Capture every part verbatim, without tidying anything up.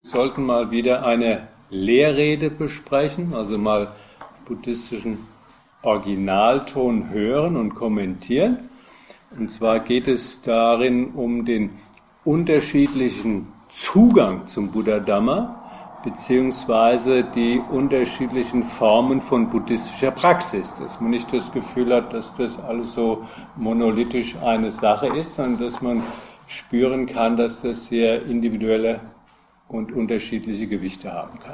sollten mal wieder eine Lehrrede besprechen, also mal buddhistischen Originalton hören und kommentieren. Und zwar geht es darin um den unterschiedlichen Zugang zum Buddha-Dhamma, beziehungsweise die unterschiedlichen Formen von buddhistischer Praxis, dass man nicht das Gefühl hat, dass das alles so monolithisch eine Sache ist, sondern dass man spüren kann, dass das sehr individuelle und unterschiedliche Gewichte haben kann.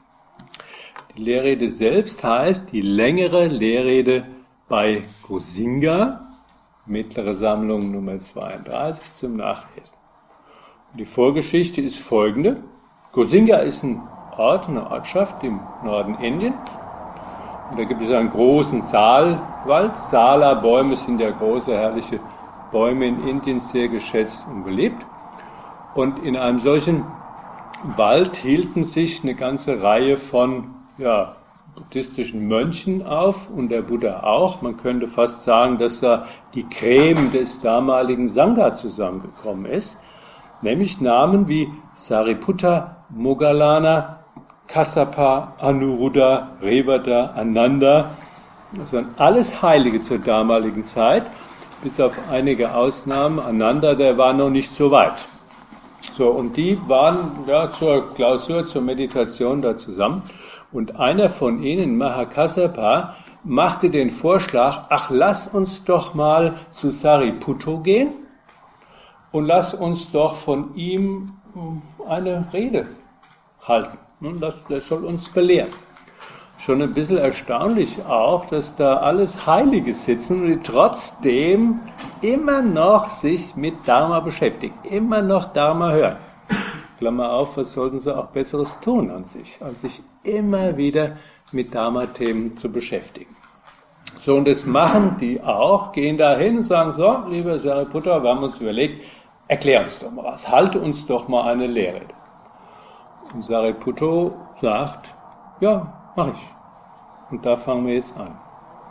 Die Lehrrede selbst heißt die längere Lehrrede bei Gosinga, mittlere Sammlung Nummer zweiunddreißig zum Nachlesen. Und die Vorgeschichte ist folgende. Gosinga ist ein Ort, eine Ortschaft im Norden Indiens. Und da gibt es einen großen Saalwald. Sala-Bäume sind ja große, herrliche Bäume in Indien, sehr geschätzt und beliebt. Und in einem solchen Wald hielten sich eine ganze Reihe von ja, buddhistischen Mönchen auf und der Buddha auch. Man könnte fast sagen, dass da die Creme des damaligen Sangha zusammengekommen ist. Nämlich Namen wie Sariputta, Moggallana, Kassapa, Anuruddha, Revata, Ananda. Das waren alles Heilige zur damaligen Zeit, bis auf einige Ausnahmen. Ananda, der war noch nicht so weit. So, und die waren ja, zur Klausur, zur Meditation da zusammen. Und einer von ihnen, Mahakassapa, machte den Vorschlag, ach, lass uns doch mal zu Sariputto gehen und lass uns doch von ihm eine Rede halten. Das, das soll uns belehren. Schon ein bisschen erstaunlich auch, dass da alles Heilige sitzen und die trotzdem immer noch sich mit Dharma beschäftigen, immer noch Dharma hören. Klammer auf, was sollten sie auch Besseres tun an sich, als sich immer wieder mit Dharma-Themen zu beschäftigen. So, und das machen die auch, gehen da hin und sagen, so, lieber Sariputta, wir haben uns überlegt, erklär uns doch mal was, halte uns doch mal eine Lehrrede. Und Sariputta sagt, ja, mach ich. Und da fangen wir jetzt an.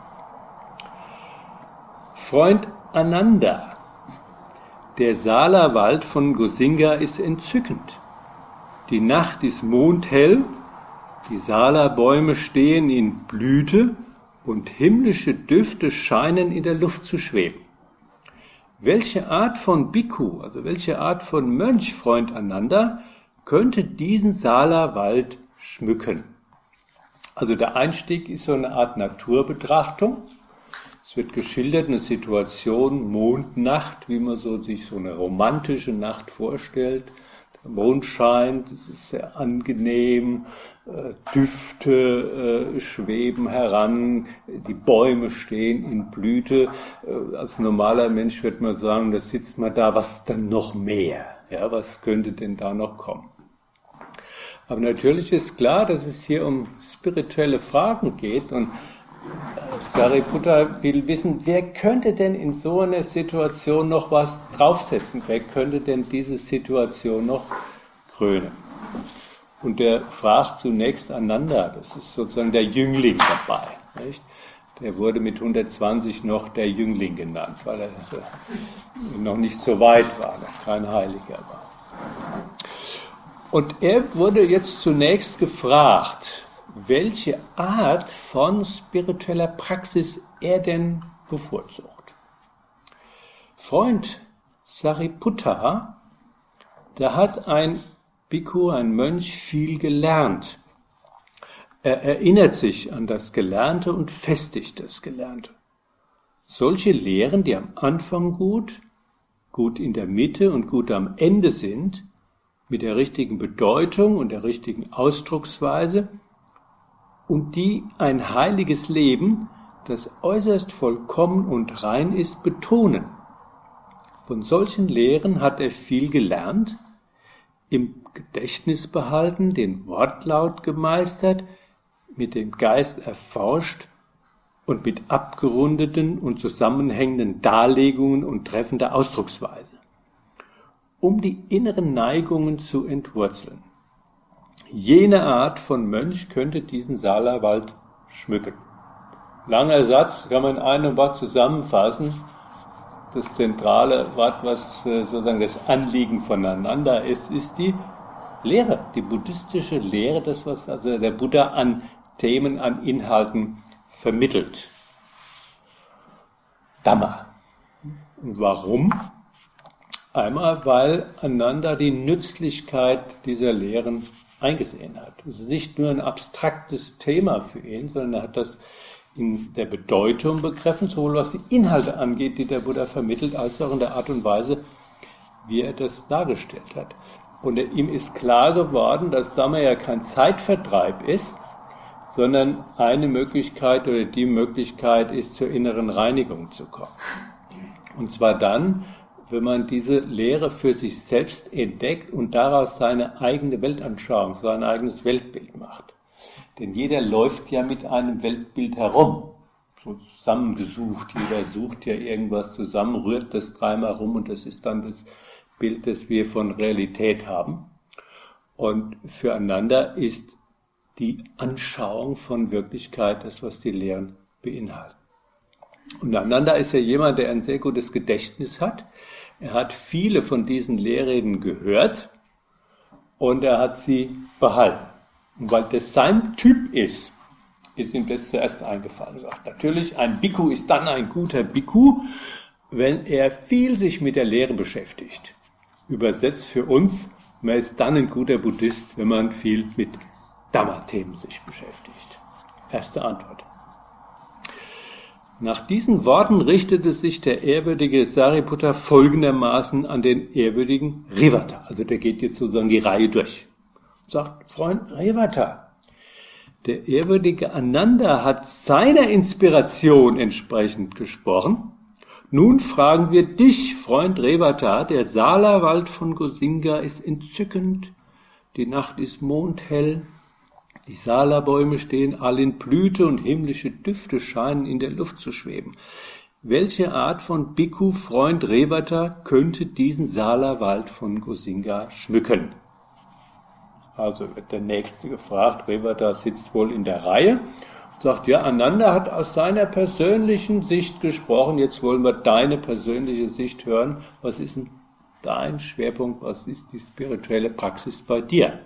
Freund Ananda, der Salawald von Gosinga ist entzückend. Die Nacht ist mondhell, die Salabäume stehen in Blüte und himmlische Düfte scheinen in der Luft zu schweben. Welche Art von Bhikkhu, also welche Art von Mönch, Freund Ananda, könnte diesen Salawald schmücken? Also der Einstieg ist so eine Art Naturbetrachtung. Es wird geschildert, eine Situation, Mondnacht, wie man so sich so eine romantische Nacht vorstellt. Der Mond scheint, es ist sehr angenehm, Düfte äh, schweben heran, die Bäume stehen in Blüte. Als normaler Mensch wird man sagen, da sitzt man da, was dann noch mehr? Ja, was könnte denn da noch kommen? Aber natürlich ist klar, dass es hier um spirituelle Fragen geht und Sariputta will wissen, wer könnte denn in so einer Situation noch was draufsetzen? Wer könnte denn diese Situation noch krönen? Und der fragt zunächst Ananda, das ist sozusagen der Jüngling dabei. Nicht? Der wurde mit hundertzwanzig noch der Jüngling genannt, weil er noch nicht so weit war, noch kein Heiliger war. Und er wurde jetzt zunächst gefragt, welche Art von spiritueller Praxis er denn bevorzugt. Freund Sariputta, da hat ein Bhikkhu, ein Mönch, viel gelernt. Er erinnert sich an das Gelernte und festigt das Gelernte. Solche Lehren, die am Anfang gut, gut in der Mitte und gut am Ende sind, mit der richtigen Bedeutung und der richtigen Ausdrucksweise und die ein heiliges Leben, das äußerst vollkommen und rein ist, betonen. Von solchen Lehren hat er viel gelernt, im Gedächtnis behalten, den Wortlaut gemeistert, mit dem Geist erforscht und mit abgerundeten und zusammenhängenden Darlegungen und treffender Ausdrucksweise, um die inneren Neigungen zu entwurzeln. Jene Art von Mönch könnte diesen Salawald schmücken. Langer Satz, kann man in einem Wort zusammenfassen. Das zentrale Wort, was sozusagen das Anliegen voneinander ist, ist die Lehre, die buddhistische Lehre, das, was also der Buddha an Themen, an Inhalten vermittelt. Dhamma. Und warum? Einmal, weil Ananda die Nützlichkeit dieser Lehren eingesehen hat. Es ist nicht nur ein abstraktes Thema für ihn, sondern er hat das in der Bedeutung begriffen, sowohl was die Inhalte angeht, die der Buddha vermittelt, als auch in der Art und Weise, wie er das dargestellt hat. Und ihm ist klar geworden, dass Dhamma ja kein Zeitvertreib ist, sondern eine Möglichkeit oder die Möglichkeit ist, zur inneren Reinigung zu kommen. Und zwar dann, wenn man diese Lehre für sich selbst entdeckt und daraus seine eigene Weltanschauung, sein eigenes Weltbild macht. Denn jeder läuft ja mit einem Weltbild herum, so zusammengesucht. Jeder sucht ja irgendwas zusammen, rührt das dreimal rum und das ist dann das Bild, das wir von Realität haben. Und füreinander ist die Anschauung von Wirklichkeit das, was die Lehren beinhalten. Und Ananda ist ja jemand, der ein sehr gutes Gedächtnis hat. Er hat viele von diesen Lehrreden gehört und er hat sie behalten. Und weil das sein Typ ist, ist ihm das zuerst eingefallen. Er sagt, natürlich, ein Bhikkhu ist dann ein guter Bhikkhu, wenn er viel sich mit der Lehre beschäftigt. Übersetzt für uns, man ist dann ein guter Buddhist, wenn man viel mit Dhamma-Themen sich beschäftigt. Erste Antwort. Nach diesen Worten richtete sich der ehrwürdige Sariputta folgendermaßen an den ehrwürdigen Revata. Also der geht jetzt sozusagen die Reihe durch. Sagt, Freund Revata, der ehrwürdige Ananda hat seiner Inspiration entsprechend gesprochen. Nun fragen wir dich, Freund Revata, der Salawald von Gosinga ist entzückend, die Nacht ist mondhell, die Salabäume stehen all in Blüte und himmlische Düfte scheinen in der Luft zu schweben. Welche Art von Bhikkhu, Freund Revata, könnte diesen Salawald von Gosinga schmücken? Also wird der Nächste gefragt, Revata sitzt wohl in der Reihe. Sagt, ja, Ananda hat aus seiner persönlichen Sicht gesprochen, jetzt wollen wir deine persönliche Sicht hören. Was ist denn dein Schwerpunkt, was ist die spirituelle Praxis bei dir?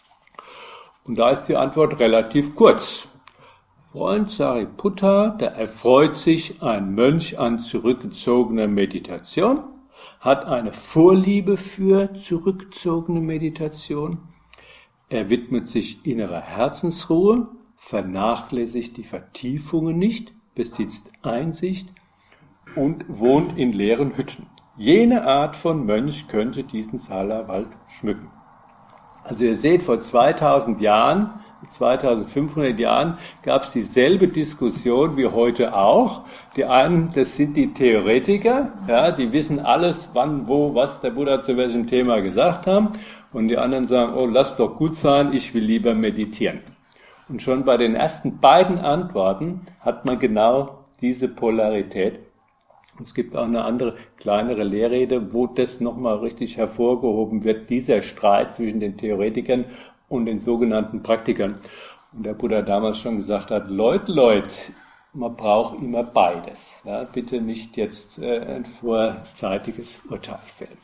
Und da ist die Antwort relativ kurz. Freund Sariputta, da erfreut sich ein Mönch an zurückgezogener Meditation, hat eine Vorliebe für zurückgezogene Meditation, er widmet sich innerer Herzensruhe, vernachlässigt die Vertiefungen nicht, besitzt Einsicht und wohnt in leeren Hütten. Jene Art von Mönch könnte diesen Salawald schmücken. Also ihr seht, vor zweitausend Jahren, zweitausendfünfhundert Jahren gab es dieselbe Diskussion wie heute auch. Die einen, das sind die Theoretiker, ja, die wissen alles, wann, wo, was der Buddha zu welchem Thema gesagt haben. Und die anderen sagen, oh, lass doch gut sein, ich will lieber meditieren. Und schon bei den ersten beiden Antworten hat man genau diese Polarität. Es gibt auch eine andere, kleinere Lehrrede, wo das nochmal richtig hervorgehoben wird, dieser Streit zwischen den Theoretikern und den sogenannten Praktikern. Und der Buddha damals schon gesagt hat, Leute, Leute, man braucht immer beides. Ja, bitte nicht jetzt äh, ein vorzeitiges Urteil fällen.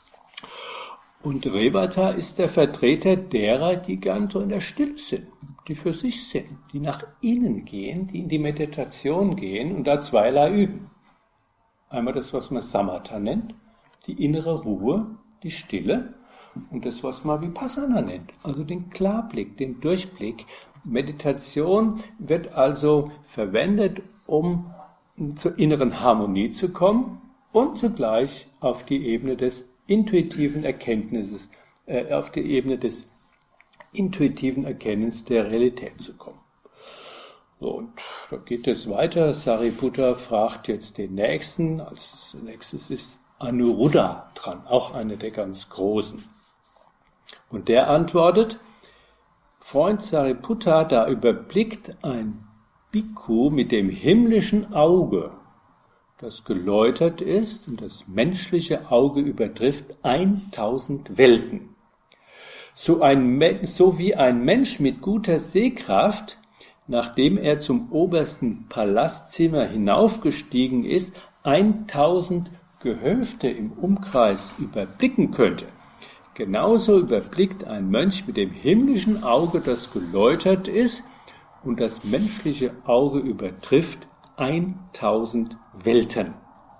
Und Revata ist der Vertreter derer, die ganz so in der Stille sind, die für sich sind, die nach innen gehen, die in die Meditation gehen und da zweierlei üben. Einmal das, was man Samatha nennt, die innere Ruhe, die Stille, und das, was man Vipassana nennt, also den Klarblick, den Durchblick. Meditation wird also verwendet, um zur inneren Harmonie zu kommen und zugleich auf die Ebene des intuitiven Erkenntnisses, äh, auf die Ebene des intuitiven Erkennens der Realität zu kommen. So, und da geht es weiter. Sariputta fragt jetzt den Nächsten. Als nächstes ist Anuruddha dran, auch eine der ganz Großen. Und der antwortet, Freund Sariputta, da überblickt ein Bhikkhu mit dem himmlischen Auge, das geläutert ist, und das menschliche Auge übertrifft tausend Welten. So, ein, so wie ein Mensch mit guter Sehkraft, nachdem er zum obersten Palastzimmer hinaufgestiegen ist, tausend Gehöfte im Umkreis überblicken könnte, Genauso überblickt ein Mönch mit dem himmlischen Auge, das geläutert ist und das menschliche Auge übertrifft tausend Welten.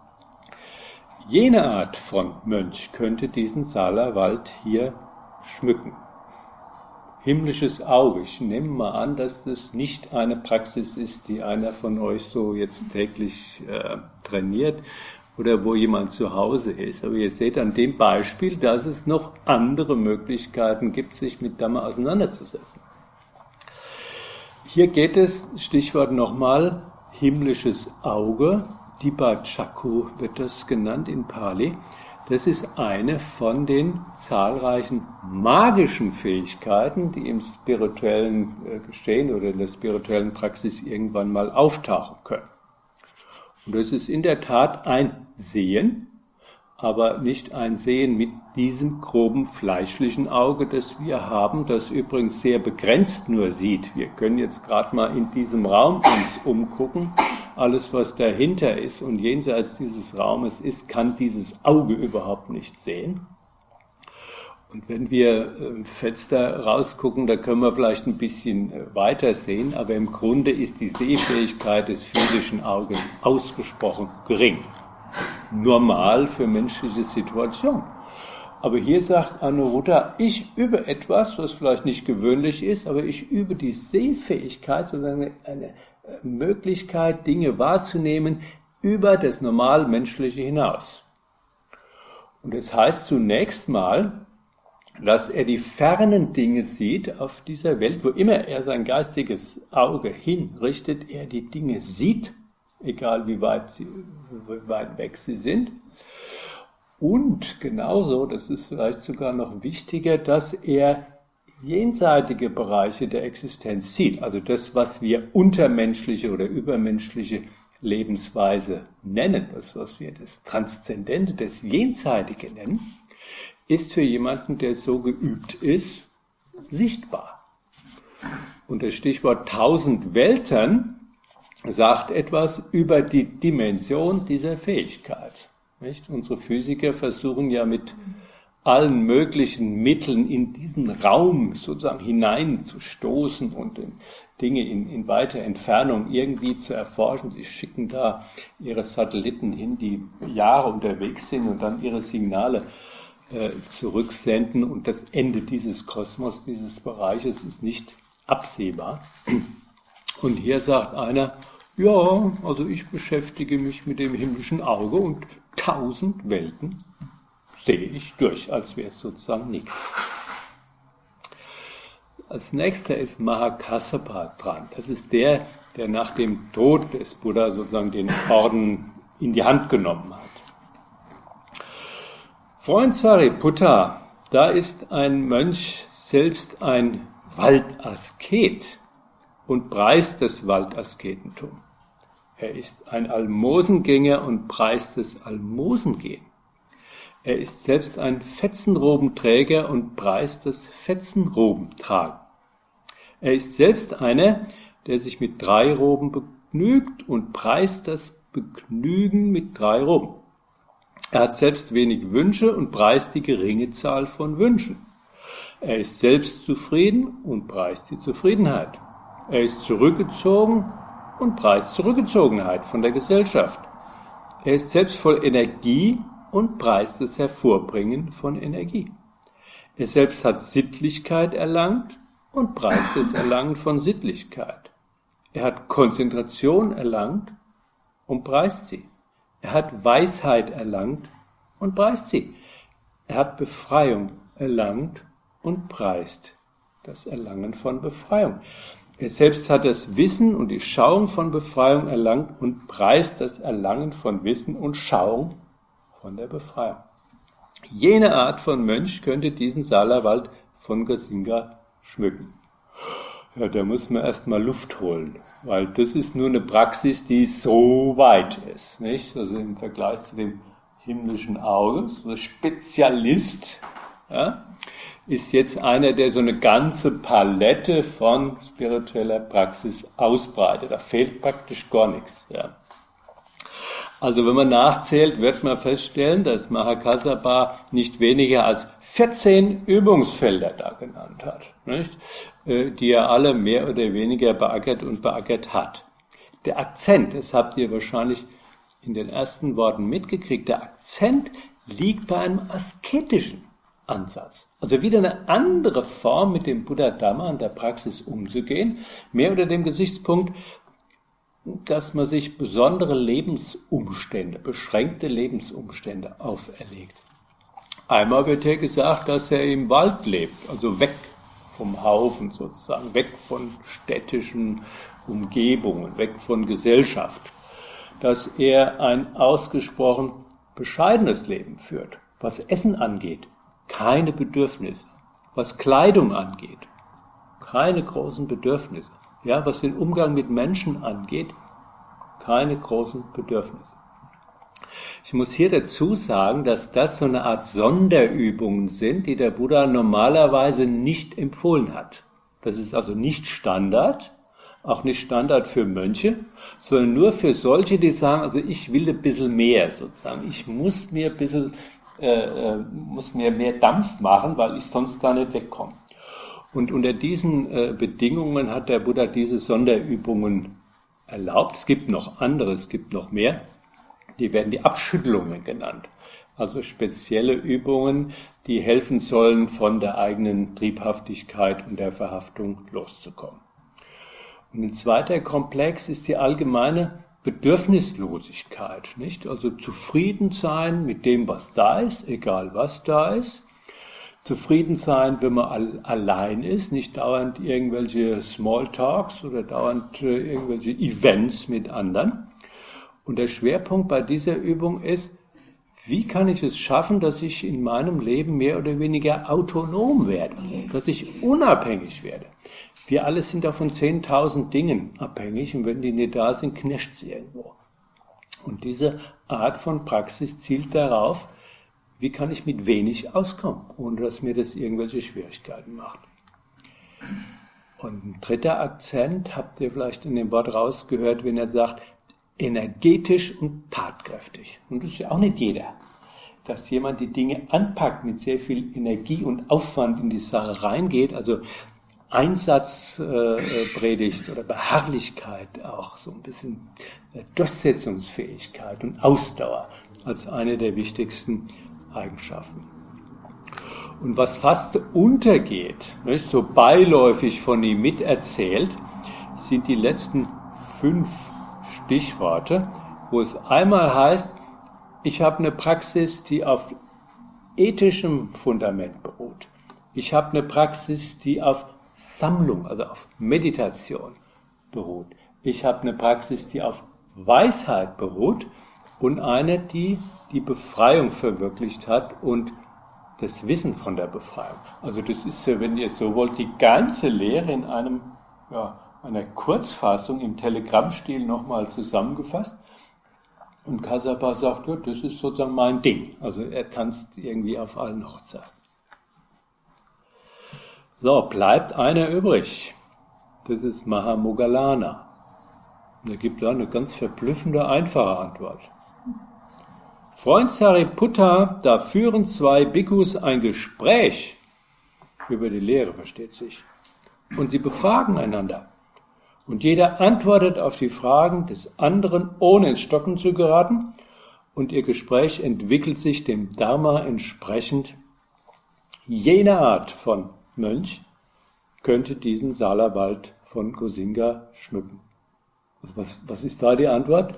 Jene Art von Mönch könnte diesen Saarlerwald hier schmücken. Himmlisches Auge. Ich nehme mal an, dass das nicht eine Praxis ist, die einer von euch so jetzt täglich äh, trainiert oder wo jemand zu Hause ist. Aber ihr seht an dem Beispiel, dass es noch andere Möglichkeiten gibt, sich mit Dhamma auseinanderzusetzen. Hier geht es, Stichwort nochmal, himmlisches Auge, Dipa Chakku wird das genannt in Pali. Das ist eine von den zahlreichen magischen Fähigkeiten, die im spirituellen Geschehen oder in der spirituellen Praxis irgendwann mal auftauchen können. Und das ist in der Tat ein Sehen, aber nicht ein Sehen mit diesem groben fleischlichen Auge, das wir haben, das übrigens sehr begrenzt nur sieht. Wir können jetzt gerade mal in diesem Raum uns umgucken. Alles, was dahinter ist und jenseits dieses Raumes ist, kann dieses Auge überhaupt nicht sehen. Und wenn wir im Fenster rausgucken, da können wir vielleicht ein bisschen weiter sehen, aber im Grunde ist die Sehfähigkeit des physischen Auges ausgesprochen gering. Normal für menschliche Situationen. Aber hier sagt Anuruddha, ich übe etwas, was vielleicht nicht gewöhnlich ist, aber ich übe die Sehfähigkeit, sozusagen eine Möglichkeit, Dinge wahrzunehmen, über das normal Menschliche hinaus. Und das heißt zunächst mal, dass er die fernen Dinge sieht auf dieser Welt, wo immer er sein geistiges Auge hinrichtet, er die Dinge sieht, egal wie weit, sie, wie weit weg sie sind. Und genauso, das ist vielleicht sogar noch wichtiger, dass er jenseitige Bereiche der Existenz sieht. Also das, was wir untermenschliche oder übermenschliche Lebensweise nennen, das, was wir das Transzendente, das Jenseitige nennen, ist für jemanden, der so geübt ist, sichtbar. Und das Stichwort tausend Welten sagt etwas über die Dimension dieser Fähigkeit. Nicht? Unsere Physiker versuchen ja mit allen möglichen Mitteln in diesen Raum sozusagen hineinzustoßen und Dinge in, in weiter Entfernung irgendwie zu erforschen. Sie schicken da ihre Satelliten hin, die Jahre unterwegs sind und dann ihre Signale äh, zurücksenden. Und das Ende dieses Kosmos, dieses Bereiches ist nicht absehbar. Und hier sagt einer, ja, also ich beschäftige mich mit dem himmlischen Auge und tausend Welten sehe ich durch, als wäre es sozusagen nichts. Als nächster ist Mahakassapa dran. Das ist der, der nach dem Tod des Buddha sozusagen den Orden in die Hand genommen hat. Freund Sariputta, da ist ein Mönch selbst ein Waldasket und preist das Waldasketentum. Er ist ein Almosengänger und preist das Almosengehen. Er ist selbst ein Fetzenrobenträger und preist das Fetzenrobentragen. Er ist selbst einer, der sich mit drei Roben begnügt und preist das Begnügen mit drei Roben. Er hat selbst wenig Wünsche und preist die geringe Zahl von Wünschen. Er ist selbst zufrieden und preist die Zufriedenheit. Er ist zurückgezogen und preist Zurückgezogenheit von der Gesellschaft. Er ist selbst voll Energie und preist das Hervorbringen von Energie. Er selbst hat Sittlichkeit erlangt und preist das Erlangen von Sittlichkeit. Er hat Konzentration erlangt und preist sie. Er hat Weisheit erlangt und preist sie. Er hat Befreiung erlangt und preist das Erlangen von Befreiung. Er selbst hat das Wissen und die Schauung von Befreiung erlangt und preist das Erlangen von Wissen und Schauung von der Befreiung. Jene Art von Mönch könnte diesen Saarlerwald von Gosinga schmücken. Ja, da muss man erstmal Luft holen, weil das ist nur eine Praxis, die so weit ist, nicht? Also im Vergleich zu dem himmlischen Auge, so ein Spezialist, ja, ist jetzt einer, der so eine ganze Palette von spiritueller Praxis ausbreitet. Da fehlt praktisch gar nichts, ja. Also wenn man nachzählt, wird man feststellen, dass Mahakassapa nicht weniger als vierzehn Übungsfelder da genannt hat, nicht? Die er alle mehr oder weniger beackert und beackert hat. Der Akzent, das habt ihr wahrscheinlich in den ersten Worten mitgekriegt, der Akzent liegt bei einem asketischen Ansatz. Also wieder eine andere Form, mit dem Buddha Dhamma in der Praxis umzugehen, mehr unter dem Gesichtspunkt, dass man sich besondere Lebensumstände, beschränkte Lebensumstände auferlegt. Einmal wird hier gesagt, dass er im Wald lebt, also weg vom Haufen sozusagen, weg von städtischen Umgebungen, weg von Gesellschaft. Dass er ein ausgesprochen bescheidenes Leben führt, was Essen angeht, keine Bedürfnisse, was Kleidung angeht, keine großen Bedürfnisse, ja, was den Umgang mit Menschen angeht, keine großen Bedürfnisse. Ich muss hier dazu sagen, dass das so eine Art Sonderübungen sind, die der Buddha normalerweise nicht empfohlen hat. Das ist also nicht Standard, auch nicht Standard für Mönche, sondern nur für solche, die sagen, also ich will ein bisschen mehr sozusagen. Ich muss mir ein bisschen, äh, muss mir mehr Dampf machen, weil ich sonst da nicht wegkomme. Und unter diesen äh, Bedingungen hat der Buddha diese Sonderübungen erlaubt. Es gibt noch andere, es gibt noch mehr. Die werden die Abschüttelungen genannt. Also spezielle Übungen, die helfen sollen, von der eigenen Triebhaftigkeit und der Verhaftung loszukommen. Und ein zweiter Komplex ist die allgemeine Bedürfnislosigkeit, nicht? Also zufrieden sein mit dem, was da ist, egal was da ist. Zufrieden sein, wenn man all, allein ist, nicht dauernd irgendwelche Smalltalks oder dauernd äh, irgendwelche Events mit anderen. Und der Schwerpunkt bei dieser Übung ist, wie kann ich es schaffen, dass ich in meinem Leben mehr oder weniger autonom werde, dass ich unabhängig werde. Wir alle sind da von zehntausend Dingen abhängig und wenn die nicht da sind, knirscht es irgendwo. Und diese Art von Praxis zielt darauf, wie kann ich mit wenig auskommen, ohne dass mir das irgendwelche Schwierigkeiten macht. Und ein dritter Akzent habt ihr vielleicht in dem Wort rausgehört, wenn er sagt, energetisch und tatkräftig. Und das ist ja auch nicht jeder, dass jemand die Dinge anpackt, mit sehr viel Energie und Aufwand in die Sache reingeht, also Einsatz äh, predigt oder Beharrlichkeit auch, so ein bisschen Durchsetzungsfähigkeit und Ausdauer als eine der wichtigsten Eigenschaften. Und was fast untergeht, nicht, so beiläufig von ihm miterzählt, sind die letzten fünf Stichworte, wo es einmal heißt, ich habe eine Praxis, die auf ethischem Fundament beruht. Ich habe eine Praxis, die auf Sammlung, also auf Meditation beruht. Ich habe eine Praxis, die auf Weisheit beruht und eine, die die Befreiung verwirklicht hat und das Wissen von der Befreiung. Also das ist, wenn ihr so wollt, die ganze Lehre in einem, ja, einer Kurzfassung im Telegrammstil nochmal zusammengefasst. Und Kassapa sagt, ja, das ist sozusagen mein Ding. Also er tanzt irgendwie auf allen Hochzeiten. So, bleibt einer übrig. Das ist Mahamoggallana. Und er gibt da eine ganz verblüffende, einfache Antwort. Freund Sariputta, da führen zwei Bhikkhus ein Gespräch über die Lehre, versteht sich. Und sie befragen einander. Und jeder antwortet auf die Fragen des anderen, ohne ins Stocken zu geraten. Und ihr Gespräch entwickelt sich dem Dharma entsprechend. Jene Art von Mönch könnte diesen Salawald von Gosinga schmücken. Also was, was ist da die Antwort?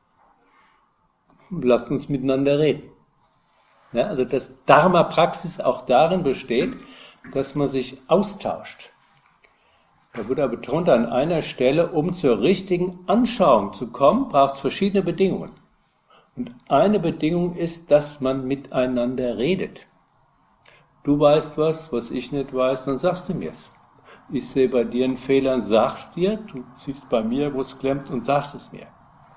Lasst uns miteinander reden. Ja, also dass Dharma-Praxis auch darin besteht, dass man sich austauscht. Der Buddha betont an einer Stelle, um zur richtigen Anschauung zu kommen, braucht es verschiedene Bedingungen. Und eine Bedingung ist, dass man miteinander redet. Du weißt was, was ich nicht weiß, dann sagst du mir's. Ich sehe bei dir einen Fehler und sag's dir, du siehst bei mir, wo es klemmt und sagst es mir.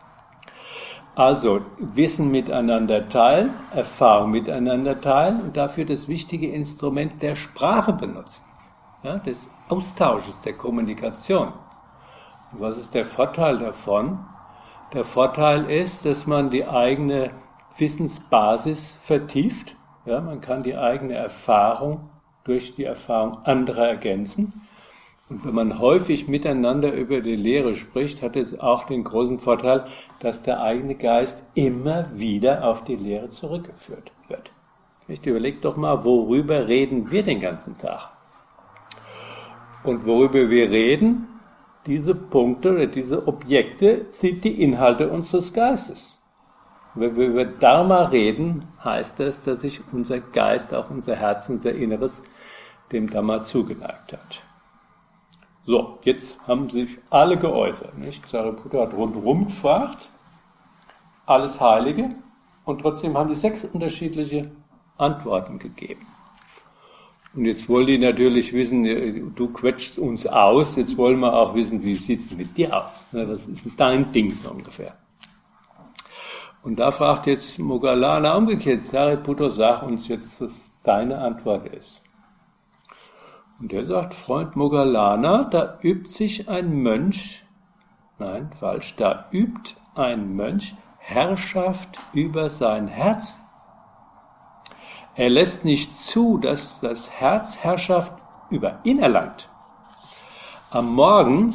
Also Wissen miteinander teilen, Erfahrung miteinander teilen und dafür das wichtige Instrument der Sprache benutzen. Ja, des Austausches, der Kommunikation. Und was ist der Vorteil davon? Der Vorteil ist, dass man die eigene Wissensbasis vertieft Ja, man kann die eigene Erfahrung durch die Erfahrung anderer ergänzen. Und wenn man häufig miteinander über die Lehre spricht, hat es auch den großen Vorteil, dass der eigene Geist immer wieder auf die Lehre zurückgeführt wird. Ich überlege doch mal, worüber reden wir den ganzen Tag? Und worüber wir reden, diese Punkte oder diese Objekte sind die Inhalte unseres Geistes. Wenn wir über Dharma reden, heißt das, dass sich unser Geist, auch unser Herz, unser Inneres dem Dhamma zugeneigt hat. So, jetzt haben sich alle geäußert. Nicht? Sariputta hat rundherum gefragt, alles Heilige, und trotzdem haben die sechs unterschiedliche Antworten gegeben. Und jetzt wollen die natürlich wissen, du quetschst uns aus, jetzt wollen wir auch wissen, wie sieht es mit dir aus? Was ist dein Ding so ungefähr? Und da fragt jetzt Moggallana umgekehrt, Sariputta, sag uns jetzt, was deine Antwort ist. Und er sagt, Freund Moggallana, da übt sich ein Mönch, nein, falsch, da übt ein Mönch Herrschaft über sein Herz. Er lässt nicht zu, dass das Herz Herrschaft über ihn erlangt. Am Morgen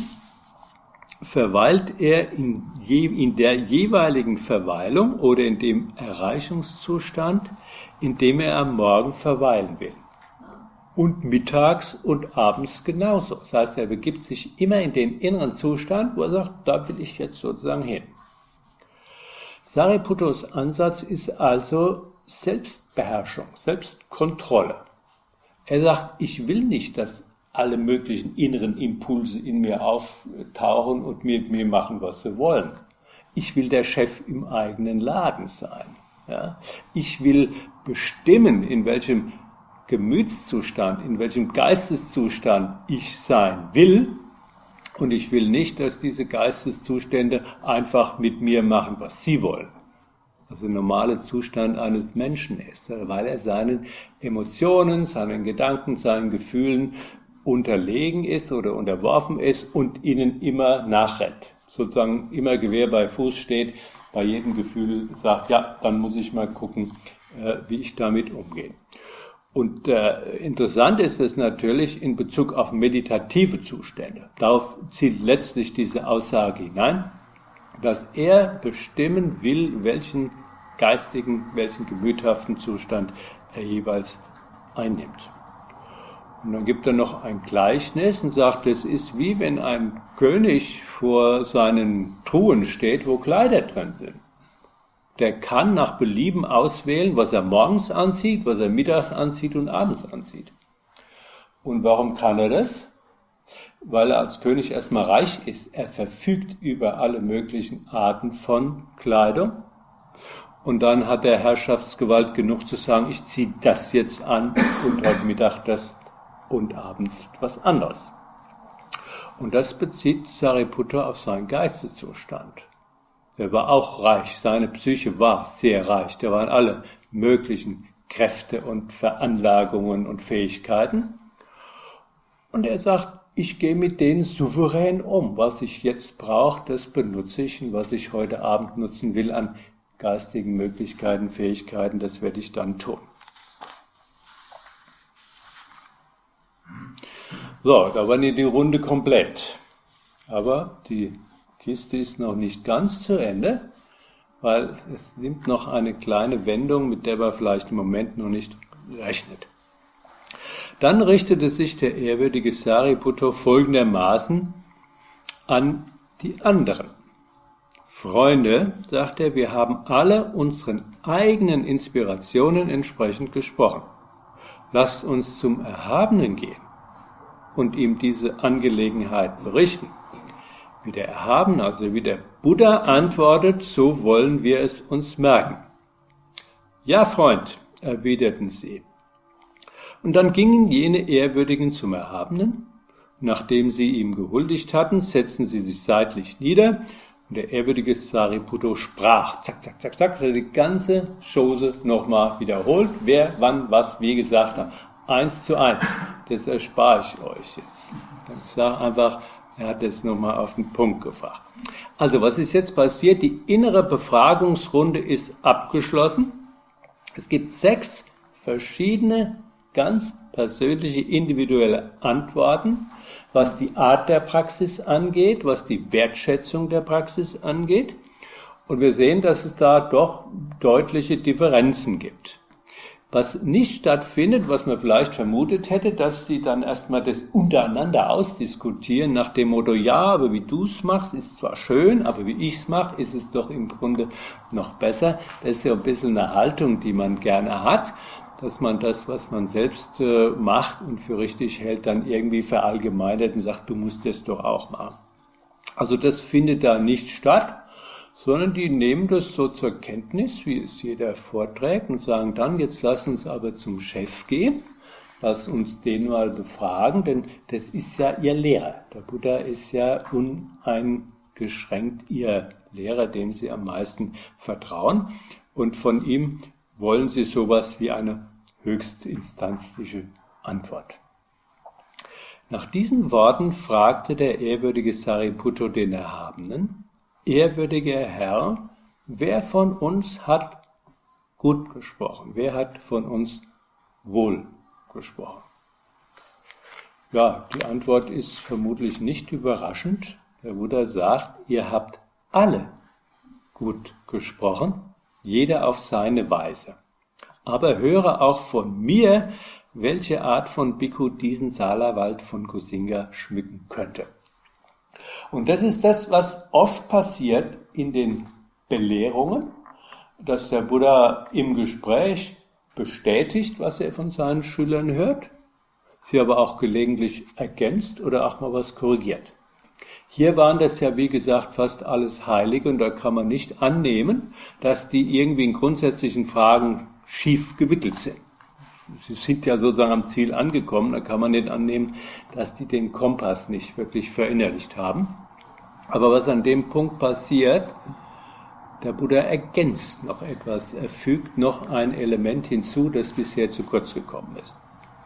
verweilt er in, je, in der jeweiligen Verweilung oder in dem Erreichungszustand, in dem er am Morgen verweilen will. Und mittags und abends genauso. Das heißt, er begibt sich immer in den inneren Zustand, wo er sagt, da will ich jetzt sozusagen hin. Sariputtas Ansatz ist also Selbstbeherrschung, Selbstkontrolle. Er sagt, ich will nicht, dass alle möglichen inneren Impulse in mir auftauchen und mit mir machen, was sie wollen. Ich will der Chef im eigenen Laden sein. Ja? Ich will bestimmen, in welchem Gemütszustand, in welchem Geisteszustand ich sein will, und ich will nicht, dass diese Geisteszustände einfach mit mir machen, was sie wollen. Also der normale Zustand eines Menschen ist, weil er seinen Emotionen, seinen Gedanken, seinen Gefühlen unterlegen ist oder unterworfen ist und ihnen immer nachrennt. Sozusagen immer Gewehr bei Fuß steht, bei jedem Gefühl sagt, ja, dann muss ich mal gucken, wie ich damit umgehe. Und äh, interessant ist es natürlich in Bezug auf meditative Zustände. Darauf zielt letztlich diese Aussage hinein, dass er bestimmen will, welchen geistigen, welchen gemüthaften Zustand er jeweils einnimmt. Und dann gibt er noch ein Gleichnis und sagt, es ist wie wenn ein König vor seinen Truhen steht, wo Kleider drin sind. Der kann nach Belieben auswählen, was er morgens anzieht, was er mittags anzieht und abends anzieht. Und warum kann er das? Weil er als König erstmal reich ist. Er verfügt über alle möglichen Arten von Kleidung. Und dann hat er Herrschaftsgewalt genug zu sagen, ich ziehe das jetzt an und heute Mittag das und abends was anderes. Und das bezieht Sariputta auf seinen Geisteszustand. Er war auch reich, seine Psyche war sehr reich, da waren alle möglichen Kräfte und Veranlagungen und Fähigkeiten. Und er sagt, ich gehe mit denen souverän um. Was ich jetzt brauche, das benutze ich, und was ich heute Abend nutzen will an geistigen Möglichkeiten, Fähigkeiten, das werde ich dann tun. So, da war die Runde komplett. Aber die Kiste ist noch nicht ganz zu Ende, weil es nimmt noch eine kleine Wendung, mit der man vielleicht im Moment noch nicht rechnet. Dann richtete sich der ehrwürdige Sariputta folgendermaßen an die anderen. Freunde, sagt er, wir haben alle unseren eigenen Inspirationen entsprechend gesprochen. Lasst uns zum Erhabenen gehen und ihm diese Angelegenheit berichten. Wie der Erhabene, also wie der Buddha antwortet, so wollen wir es uns merken. Ja, Freund, erwiderten sie. Und dann gingen jene Ehrwürdigen zum Erhabenen. Nachdem sie ihm gehuldigt hatten, setzten sie sich seitlich nieder. Und der ehrwürdige Sariputta sprach, zack, zack, zack, zack, hat die ganze Chose nochmal wiederholt, wer, wann, was, wie gesagt hat. Eins zu eins. Das erspare ich euch jetzt. Ich sage einfach, er hat es nochmal auf den Punkt gebracht. Also, was ist jetzt passiert? Die innere Befragungsrunde ist abgeschlossen. Es gibt sechs verschiedene, ganz persönliche, individuelle Antworten, was die Art der Praxis angeht, was die Wertschätzung der Praxis angeht. Und wir sehen, dass es da doch deutliche Differenzen gibt. Was nicht stattfindet, was man vielleicht vermutet hätte, dass sie dann erstmal das untereinander ausdiskutieren, nach dem Motto, ja, aber wie du es machst, ist zwar schön, aber wie ich es mache, ist es doch im Grunde noch besser. Das ist ja ein bisschen eine Haltung, die man gerne hat, dass man das, was man selbst äh, macht und für richtig hält, dann irgendwie verallgemeinert und sagt, du musst das doch auch machen. Also das findet da nicht statt, sondern die nehmen das so zur Kenntnis, wie es jeder vorträgt, und sagen dann, jetzt lass uns aber zum Chef gehen, lass uns den mal befragen, denn das ist ja ihr Lehrer. Der Buddha ist ja uneingeschränkt ihr Lehrer, dem sie am meisten vertrauen, und von ihm wollen sie sowas wie eine höchstinstanzliche Antwort. Nach diesen Worten fragte der ehrwürdige Sariputta den Erhabenen: Ehrwürdiger Herr, wer von uns hat gut gesprochen? Wer hat von uns wohl gesprochen? Ja, die Antwort ist vermutlich nicht überraschend. Der Buddha sagt, ihr habt alle gut gesprochen, jeder auf seine Weise. Aber höre auch von mir, welche Art von Bhikkhu diesen Salawald von Gosinga schmücken könnte. Und das ist das, was oft passiert in den Belehrungen, dass der Buddha im Gespräch bestätigt, was er von seinen Schülern hört, sie aber auch gelegentlich ergänzt oder auch mal was korrigiert. Hier waren das ja, wie gesagt, fast alles Heilige, und da kann man nicht annehmen, dass die irgendwie in grundsätzlichen Fragen schief gewickelt sind. Sie sind ja sozusagen am Ziel angekommen, da kann man nicht annehmen, dass die den Kompass nicht wirklich verinnerlicht haben. Aber was an dem Punkt passiert, der Buddha ergänzt noch etwas, er fügt noch ein Element hinzu, das bisher zu kurz gekommen ist.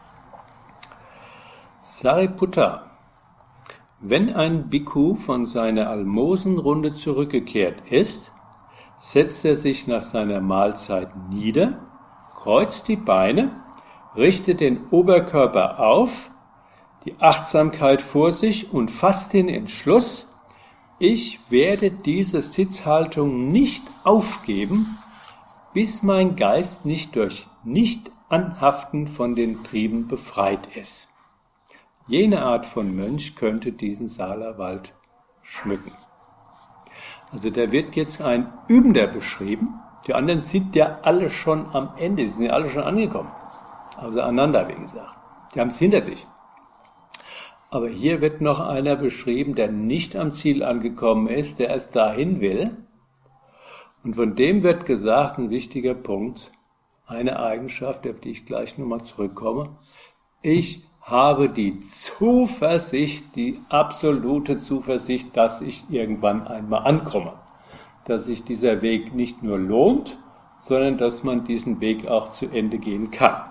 Sariputta, wenn ein Bhikkhu von seiner Almosenrunde zurückgekehrt ist, setzt er sich nach seiner Mahlzeit nieder, kreuzt die Beine, richtet den Oberkörper auf, die Achtsamkeit vor sich und fasst den Entschluss, ich werde diese Sitzhaltung nicht aufgeben, bis mein Geist nicht durch Nicht-Anhaften von den Trieben befreit ist. Jene Art von Mönch könnte diesen Salawald schmücken. Also da wird jetzt ein Übender beschrieben. Die anderen sind ja alle schon am Ende, die sind ja alle schon angekommen. Also aneinander, wie gesagt. Die haben es hinter sich. Aber hier wird noch einer beschrieben, der nicht am Ziel angekommen ist, der erst dahin will. Und von dem wird gesagt, ein wichtiger Punkt, eine Eigenschaft, auf die ich gleich nochmal zurückkomme. Ich habe die Zuversicht, die absolute Zuversicht, dass ich irgendwann einmal ankomme. Dass sich dieser Weg nicht nur lohnt, sondern dass man diesen Weg auch zu Ende gehen kann.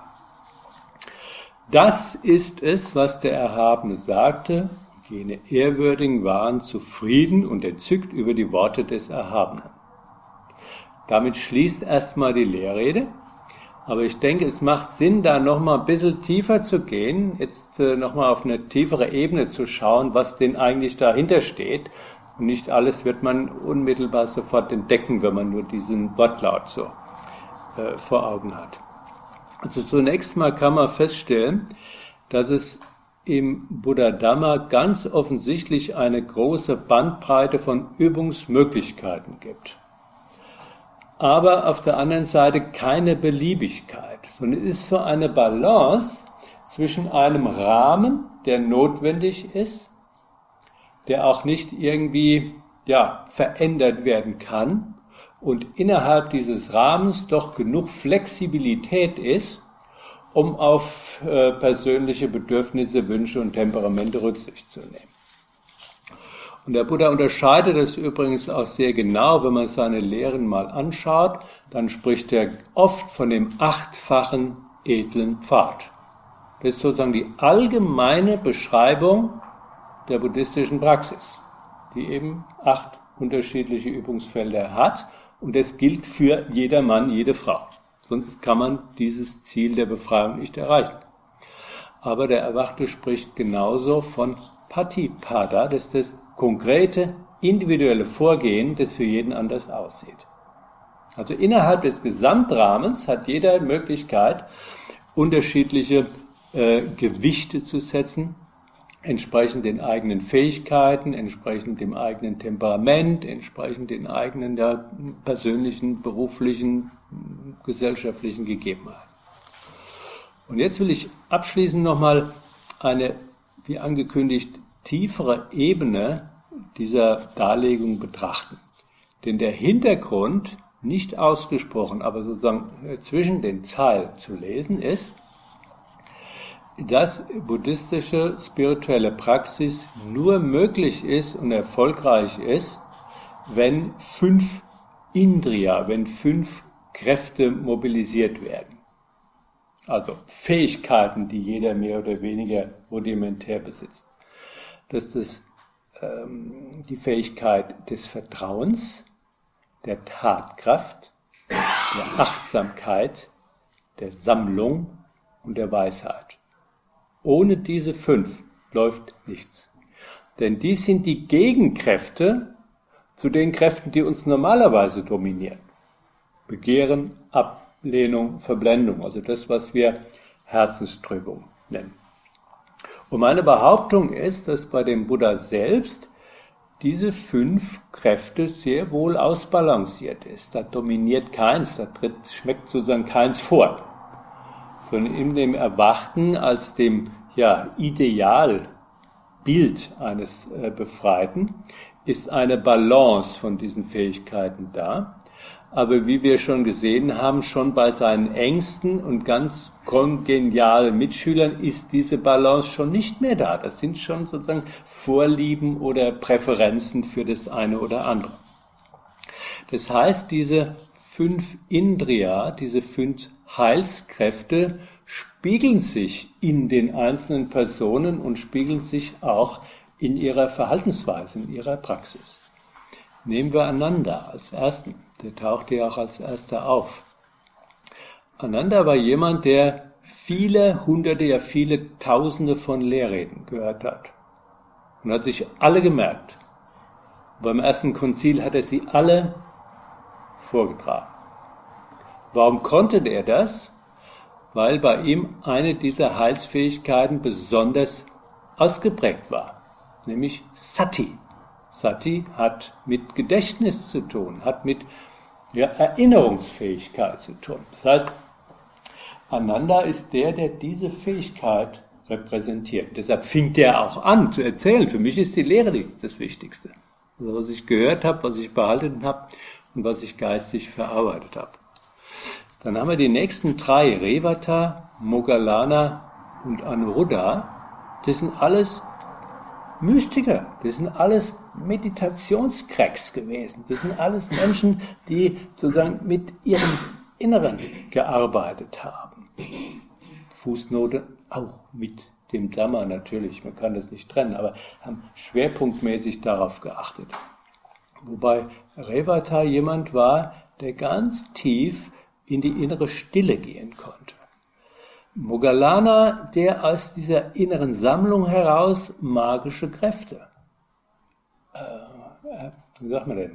Das ist es, was der Erhabene sagte. Jene Ehrwürdigen waren zufrieden und entzückt über die Worte des Erhabenen. Damit schließt erstmal die Lehrrede. Aber ich denke, es macht Sinn, da nochmal ein bisschen tiefer zu gehen, jetzt äh, nochmal auf eine tiefere Ebene zu schauen, was denn eigentlich dahinter steht. Und nicht alles wird man unmittelbar sofort entdecken, wenn man nur diesen Wortlaut so äh, vor Augen hat. Also zunächst mal kann man feststellen, dass es im Buddha-Dhamma ganz offensichtlich eine große Bandbreite von Übungsmöglichkeiten gibt. Aber auf der anderen Seite keine Beliebigkeit. Und es ist so eine Balance zwischen einem Rahmen, der notwendig ist, der auch nicht irgendwie ja, verändert werden kann, und innerhalb dieses Rahmens doch genug Flexibilität ist, um auf äh, persönliche Bedürfnisse, Wünsche und Temperamente Rücksicht zu nehmen. Und der Buddha unterscheidet das übrigens auch sehr genau, wenn man seine Lehren mal anschaut, dann spricht er oft von dem achtfachen edlen Pfad. Das ist sozusagen die allgemeine Beschreibung der buddhistischen Praxis, die eben acht unterschiedliche Übungsfelder hat. Und das gilt für jeder Mann, jede Frau. Sonst kann man dieses Ziel der Befreiung nicht erreichen. Aber der Erwachte spricht genauso von Patipada, das ist das konkrete, individuelle Vorgehen, das für jeden anders aussieht. Also innerhalb des Gesamtrahmens hat jeder Möglichkeit, unterschiedliche äh, Gewichte zu setzen, entsprechend den eigenen Fähigkeiten, entsprechend dem eigenen Temperament, entsprechend den eigenen ja, persönlichen, beruflichen, gesellschaftlichen Gegebenheiten. Und jetzt will ich abschließend nochmal eine, wie angekündigt, tiefere Ebene dieser Darlegung betrachten. Denn der Hintergrund, nicht ausgesprochen, aber sozusagen zwischen den Zeilen zu lesen, ist, dass buddhistische spirituelle Praxis nur möglich ist und erfolgreich ist, wenn fünf Indriya, wenn fünf Kräfte mobilisiert werden. Also Fähigkeiten, die jeder mehr oder weniger rudimentär besitzt. Das ist ähm, die Fähigkeit des Vertrauens, der Tatkraft, der Achtsamkeit, der Sammlung und der Weisheit. Ohne diese fünf läuft nichts. Denn dies sind die Gegenkräfte zu den Kräften, die uns normalerweise dominieren. Begehren, Ablehnung, Verblendung, also das, was wir Herzenstrübung nennen. Und meine Behauptung ist, dass bei dem Buddha selbst diese fünf Kräfte sehr wohl ausbalanciert ist. Da dominiert keins, da tritt, schmeckt sozusagen keins vor. Sondern in dem Erwachten als dem ja, Idealbild eines äh, Befreiten ist eine Balance von diesen Fähigkeiten da. Aber wie wir schon gesehen haben, schon bei seinen engsten und ganz kongenialen Mitschülern ist diese Balance schon nicht mehr da. Das sind schon sozusagen Vorlieben oder Präferenzen für das eine oder andere. Das heißt, diese fünf Indriya, diese fünf Heilskräfte spiegeln sich in den einzelnen Personen und spiegeln sich auch in ihrer Verhaltensweise, in ihrer Praxis. Nehmen wir Ananda als Ersten. Der tauchte ja auch als Erster auf. Ananda war jemand, der viele Hunderte, ja viele Tausende von Lehrreden gehört hat. Und hat sich alle gemerkt. Beim ersten Konzil hat er sie alle vorgetragen. Warum konnte er das? Weil bei ihm eine dieser Heilsfähigkeiten besonders ausgeprägt war, nämlich Sati. Sati hat mit Gedächtnis zu tun, hat mit ja, Erinnerungsfähigkeit zu tun. Das heißt, Ananda ist der, der diese Fähigkeit repräsentiert. Deshalb fing der auch an zu erzählen. Für mich ist die Lehre das Wichtigste. Also was ich gehört habe, was ich behalten habe und was ich geistig verarbeitet habe. Dann haben wir die nächsten drei, Revata, Moggallana und Anuruddha. Das sind alles Mystiker, das sind alles Meditationscracks gewesen. Das sind alles Menschen, die sozusagen mit ihrem Inneren gearbeitet haben. Fußnote auch mit dem Dhamma natürlich, man kann das nicht trennen, aber haben schwerpunktmäßig darauf geachtet. Wobei Revata jemand war, der ganz tief in die innere Stille gehen konnte. Moggallana, der aus dieser inneren Sammlung heraus magische Kräfte, äh, wie sagt man denn,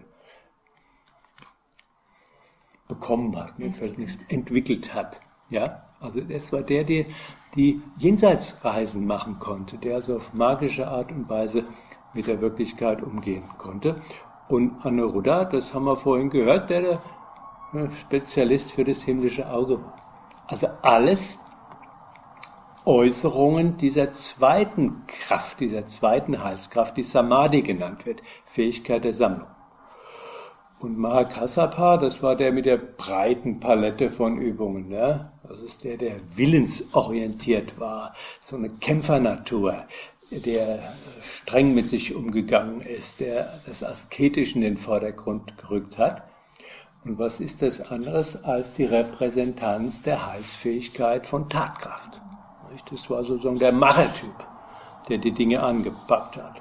bekommen hat, mir fällt nichts, entwickelt hat. Ja? Also das war der, der die Jenseitsreisen machen konnte, der also auf magische Art und Weise mit der Wirklichkeit umgehen konnte. Und Anuruddha, das haben wir vorhin gehört, der der Spezialist für das himmlische Auge war. Also alles Äußerungen dieser zweiten Kraft, dieser zweiten Heilskraft, die Samadhi genannt wird, Fähigkeit der Sammlung. Und Mahakassapa, das war der mit der breiten Palette von Übungen. Ne? Das ist der, der willensorientiert war, so eine Kämpfernatur, der streng mit sich umgegangen ist, der das Asketisch in den Vordergrund gerückt hat. Und was ist das anderes als die Repräsentanz der Heilsfähigkeit von Tatkraft? Das war sozusagen der Machertyp, der die Dinge angepackt hat.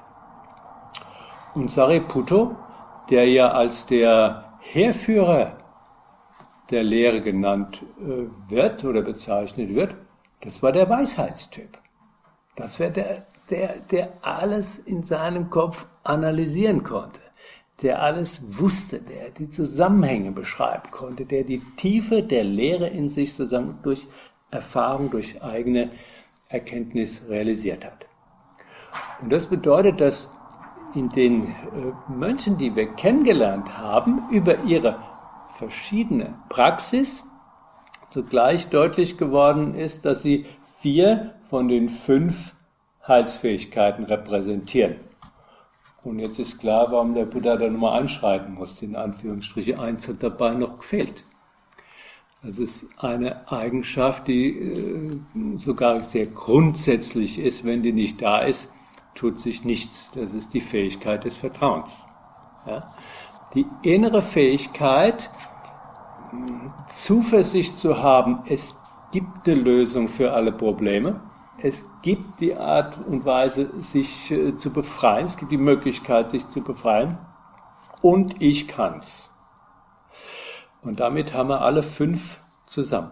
Und Sariputta, der ja als der Heerführer der Lehre genannt äh, wird oder bezeichnet wird, das war der Weisheitstyp. Das war der, der, der alles in seinem Kopf analysieren konnte, der alles wusste, der die Zusammenhänge beschreiben konnte, der die Tiefe der Lehre in sich sozusagen durch Erfahrung, durch eigene Erkenntnis realisiert hat. Und das bedeutet, dass in den äh, Mönchen, die wir kennengelernt haben, über ihre verschiedene Praxis zugleich deutlich geworden ist, dass sie vier von den fünf Heilsfähigkeiten repräsentieren. Und jetzt ist klar, warum der Buddha da nochmal einschreiten musste, in Anführungsstriche. Eins hat dabei noch gefehlt. Das ist eine Eigenschaft, die äh, sogar sehr grundsätzlich ist. Wenn die nicht da ist, tut sich nichts. Das ist die Fähigkeit des Vertrauens. Ja? Die innere Fähigkeit, Zuversicht zu haben, es gibt eine Lösung für alle Probleme. Es gibt die Art und Weise, sich äh, zu befreien. Es gibt die Möglichkeit, sich zu befreien. Und ich kann's. Und damit haben wir alle fünf zusammen.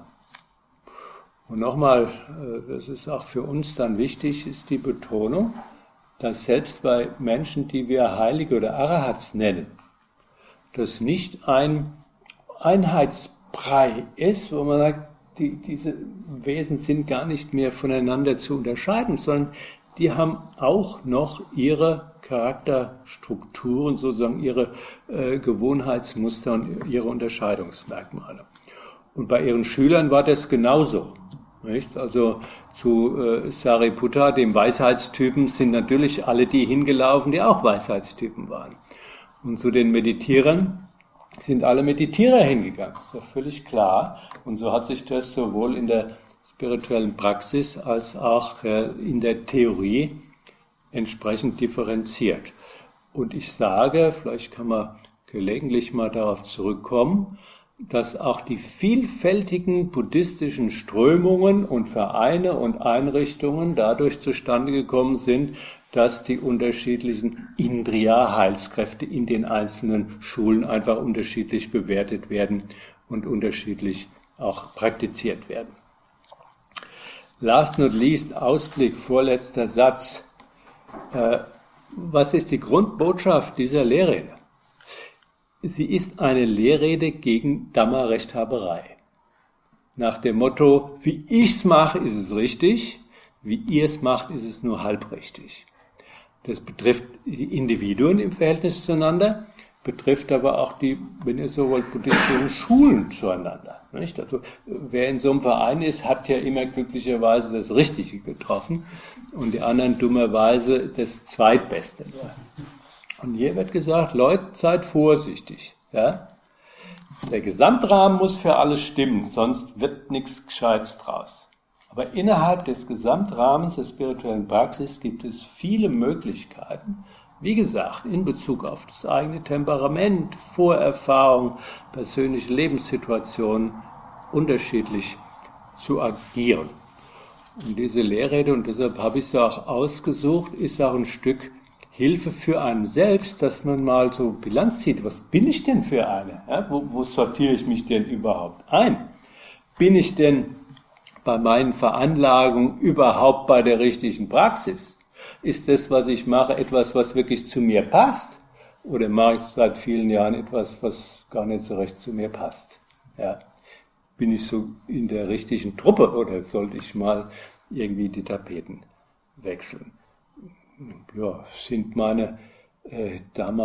Und nochmal, äh, das ist auch für uns dann wichtig, ist die Betonung, dass selbst bei Menschen, die wir Heilige oder Arahats nennen, das nicht ein Einheitsbrei ist, wo man sagt, die, diese Wesen sind gar nicht mehr voneinander zu unterscheiden, sondern die haben auch noch ihre Charakterstrukturen, sozusagen ihre äh, Gewohnheitsmuster und ihre Unterscheidungsmerkmale. Und bei ihren Schülern war das genauso. Nicht? Also zu äh, Sariputta, dem Weisheitstypen, sind natürlich alle die hingelaufen, die auch Weisheitstypen waren. Und zu den Meditierern sind alle Meditierer hingegangen. Das ist ja völlig klar. Und so hat sich das sowohl in der spirituellen Praxis als auch äh, in der Theorie entsprechend differenziert. Und ich sage, vielleicht kann man gelegentlich mal darauf zurückkommen, dass auch die vielfältigen buddhistischen Strömungen und Vereine und Einrichtungen dadurch zustande gekommen sind, dass die unterschiedlichen Indriya-Heilskräfte in den einzelnen Schulen einfach unterschiedlich bewertet werden und unterschiedlich auch praktiziert werden. Last not least, Ausblick, vorletzter Satz. Äh, was ist die Grundbotschaft dieser Lehrrede? Sie ist eine Lehrrede gegen Dhamma-Rechthaberei. Nach dem Motto, wie ich's mache, ist es richtig, wie ihr es macht, ist es nur halb richtig. Das betrifft die Individuen im Verhältnis zueinander, betrifft aber auch die, wenn ihr so wollt, buddhistischen Schulen zueinander. Nicht? Also, wer in so einem Verein ist, hat ja immer glücklicherweise das Richtige getroffen und die anderen dummerweise das Zweitbeste. Und hier wird gesagt, Leute, seid vorsichtig. Ja? Der Gesamtrahmen muss für alle stimmen, sonst wird nichts Gescheites draus. Aber innerhalb des Gesamtrahmens der spirituellen Praxis gibt es viele Möglichkeiten, wie gesagt, in Bezug auf das eigene Temperament, Vorerfahrung, persönliche Lebenssituationen unterschiedlich zu agieren. Und diese Lehrrede, und deshalb habe ich sie auch ausgesucht, ist auch ein Stück Hilfe für einen selbst, dass man mal so Bilanz zieht. Was bin ich denn für eine? Ja, wo, wo sortiere ich mich denn überhaupt ein? Bin ich denn bei meinen Veranlagungen überhaupt bei der richtigen Praxis? Ist das, was ich mache, etwas, was wirklich zu mir passt? Oder mache ich seit vielen Jahren etwas, was gar nicht so recht zu mir passt? Ja. Bin ich so in der richtigen Truppe oder sollte ich mal irgendwie die Tapeten wechseln? Ja, sind meine äh,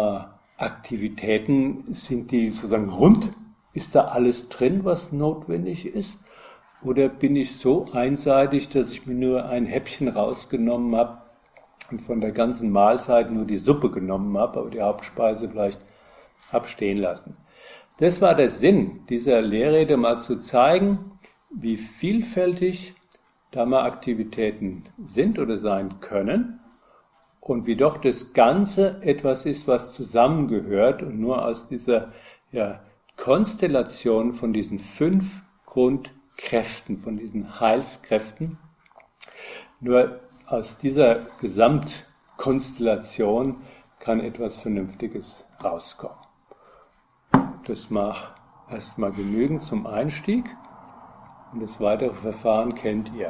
Dhamma-Aktivitäten, sind die sozusagen rund? Ist da alles drin, was notwendig ist? Oder bin ich so einseitig, dass ich mir nur ein Häppchen rausgenommen habe und von der ganzen Mahlzeit nur die Suppe genommen habe, aber die Hauptspeise vielleicht habe stehen lassen? Das war der Sinn dieser Lehrrede, mal zu zeigen, wie vielfältig Dhamma-Aktivitäten sind oder sein können und wie doch das Ganze etwas ist, was zusammengehört und nur aus dieser ja, Konstellation von diesen fünf Grundkräften, von diesen Heilskräften, nur aus dieser Gesamtkonstellation kann etwas Vernünftiges rauskommen. Das mag erstmal genügend zum Einstieg und das weitere Verfahren kennt ihr.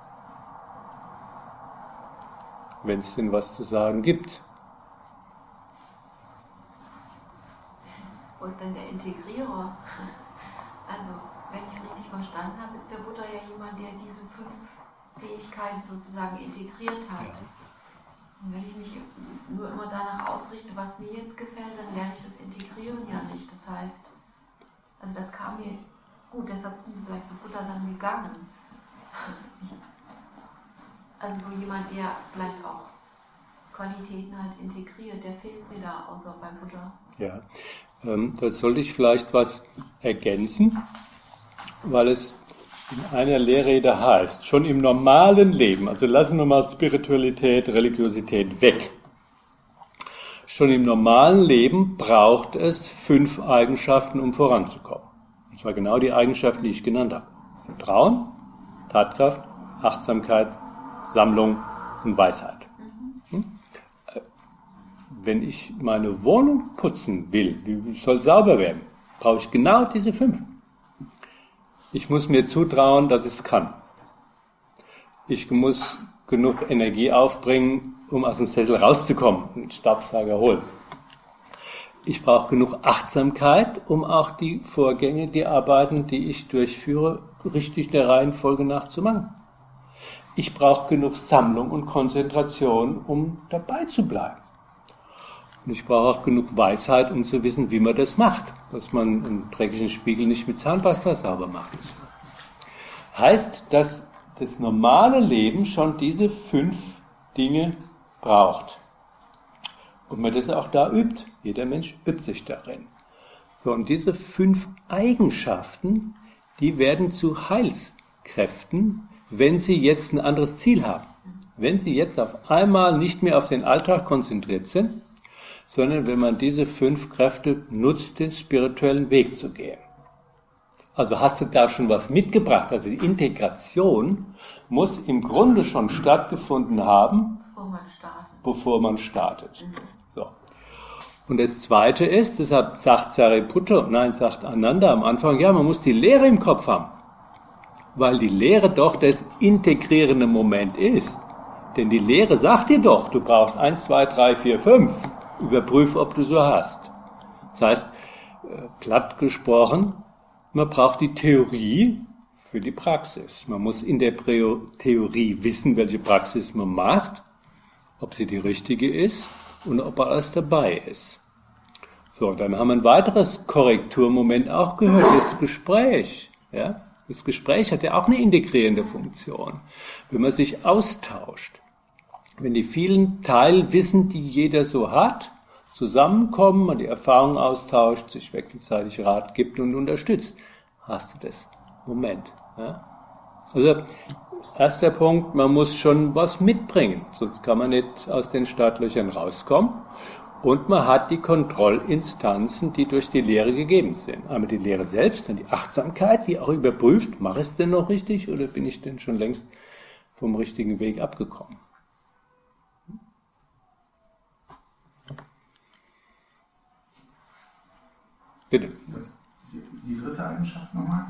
Wenn es denn was zu sagen gibt. Wo ist denn der Integrierer? Also, wenn ich es richtig verstanden habe, ist der Buddha ja jemand, der diese fünf Fähigkeiten sozusagen integriert hat. Ja. Und wenn ich mich nur immer danach ausrichte, was mir jetzt gefällt, dann lerne ich das Integrieren ja nicht. Das heißt, also das kam mir gut, deshalb sind sie vielleicht zu Buddha dann gegangen. Also so jemand, der vielleicht auch Qualitäten halt integriert, der fehlt mir da, außer beim Buddha. Ja, ähm, da sollte ich vielleicht was ergänzen, weil es in einer Lehrrede heißt, schon im normalen Leben, also lassen wir mal Spiritualität, Religiosität weg. Schon im normalen Leben braucht es fünf Eigenschaften, um voranzukommen. Und zwar genau die Eigenschaften, die ich genannt habe. Vertrauen, Tatkraft, Achtsamkeit, Sammlung und Weisheit. Hm? Wenn ich meine Wohnung putzen will, die soll sauber werden, brauche ich genau diese fünf. Ich muss mir zutrauen, dass ich es kann. Ich muss genug Energie aufbringen, um aus dem Sessel rauszukommen und den Staubsauger holen. Ich brauche genug Achtsamkeit, um auch die Vorgänge, die Arbeiten, die ich durchführe, richtig der Reihenfolge nach zu machen. Ich brauche genug Sammlung und Konzentration, um dabei zu bleiben. Und ich brauche auch genug Weisheit, um zu wissen, wie man das macht. Dass man einen dreckigen Spiegel nicht mit Zahnpasta sauber macht. Heißt, dass das normale Leben schon diese fünf Dinge braucht. Und man das auch da übt. Jeder Mensch übt sich darin. So, und diese fünf Eigenschaften, die werden zu Heilskräften, wenn sie jetzt ein anderes Ziel haben. Wenn sie jetzt auf einmal nicht mehr auf den Alltag konzentriert sind, sondern wenn man diese fünf Kräfte nutzt, den spirituellen Weg zu gehen. Also hast du da schon was mitgebracht? Also die Integration muss im Grunde schon stattgefunden haben, Bevor man startet. Bevor man startet. Mhm. So. Und das Zweite ist, deshalb sagt Sariputta, nein, sagt Ananda am Anfang, ja, man muss die Lehre im Kopf haben. Weil die Lehre doch das integrierende Moment ist. Denn die Lehre sagt dir doch, du brauchst eins, zwei, drei, vier, fünf. Überprüf, ob du so hast. Das heißt, platt gesprochen, man braucht die Theorie für die Praxis. Man muss in der Theorie wissen, welche Praxis man macht, ob sie die richtige ist und ob alles dabei ist. So, dann haben wir ein weiteres Korrekturmoment auch gehört, das Gespräch. Ja? Das Gespräch hat ja auch eine integrierende Funktion, wenn man sich austauscht. Wenn die vielen Teilwissen, die jeder so hat, zusammenkommen, man die Erfahrung austauscht, sich wechselseitig Rat gibt und unterstützt, hast du das Moment. Ja? Also, erster Punkt, man muss schon was mitbringen, sonst kann man nicht aus den Startlöchern rauskommen. Und man hat die Kontrollinstanzen, die durch die Lehre gegeben sind. Einmal die Lehre selbst, dann die Achtsamkeit, die auch überprüft, mache ich es denn noch richtig oder bin ich denn schon längst vom richtigen Weg abgekommen? Bitte. Das, die, die dritte Eigenschaft nochmal?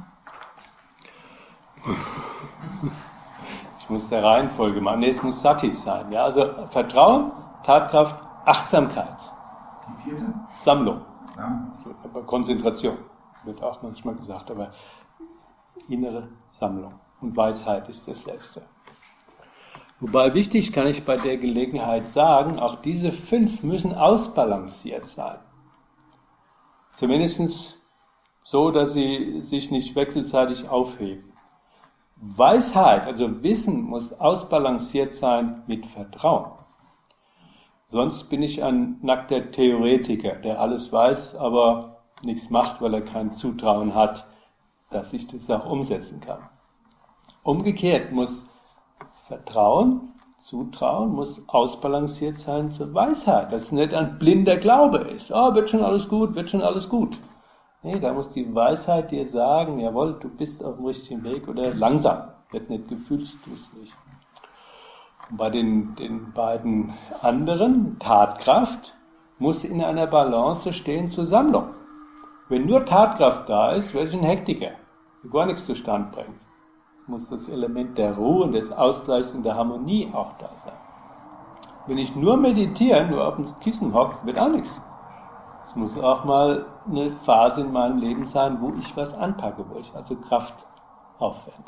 Ich muss der Reihenfolge machen. Nee, es muss Sati sein. Ja? Also Vertrauen, Tatkraft, Achtsamkeit. Die vierte? Sammlung. Ja. Aber Konzentration wird auch manchmal gesagt, aber innere Sammlung. Und Weisheit ist das Letzte. Wobei wichtig, kann ich bei der Gelegenheit sagen, auch diese fünf müssen ausbalanciert sein. Zumindest so, dass sie sich nicht wechselseitig aufheben. Weisheit, also Wissen, muss ausbalanciert sein mit Vertrauen. Sonst bin ich ein nackter Theoretiker, der alles weiß, aber nichts macht, weil er kein Zutrauen hat, dass ich das auch umsetzen kann. Umgekehrt muss Vertrauen, Zutrauen, muss ausbalanciert sein zur Weisheit, dass es nicht ein blinder Glaube ist. Oh, wird schon alles gut, wird schon alles gut. Nee, da muss die Weisheit dir sagen, jawohl, du bist auf dem richtigen Weg oder langsam, wird nicht gefühlsdusselig. Und bei den, den beiden anderen, Tatkraft, muss in einer Balance stehen zur Sammlung. Wenn nur Tatkraft da ist, werde ich ein Hektiker, der gar nichts zustande bringt. Es muss das Element der Ruhe und des Ausgleichs und der Harmonie auch da sein. Wenn ich nur meditiere, nur auf dem Kissen hocke, wird auch nichts. Es muss auch mal eine Phase in meinem Leben sein, wo ich was anpacke, wo ich also Kraft aufwende.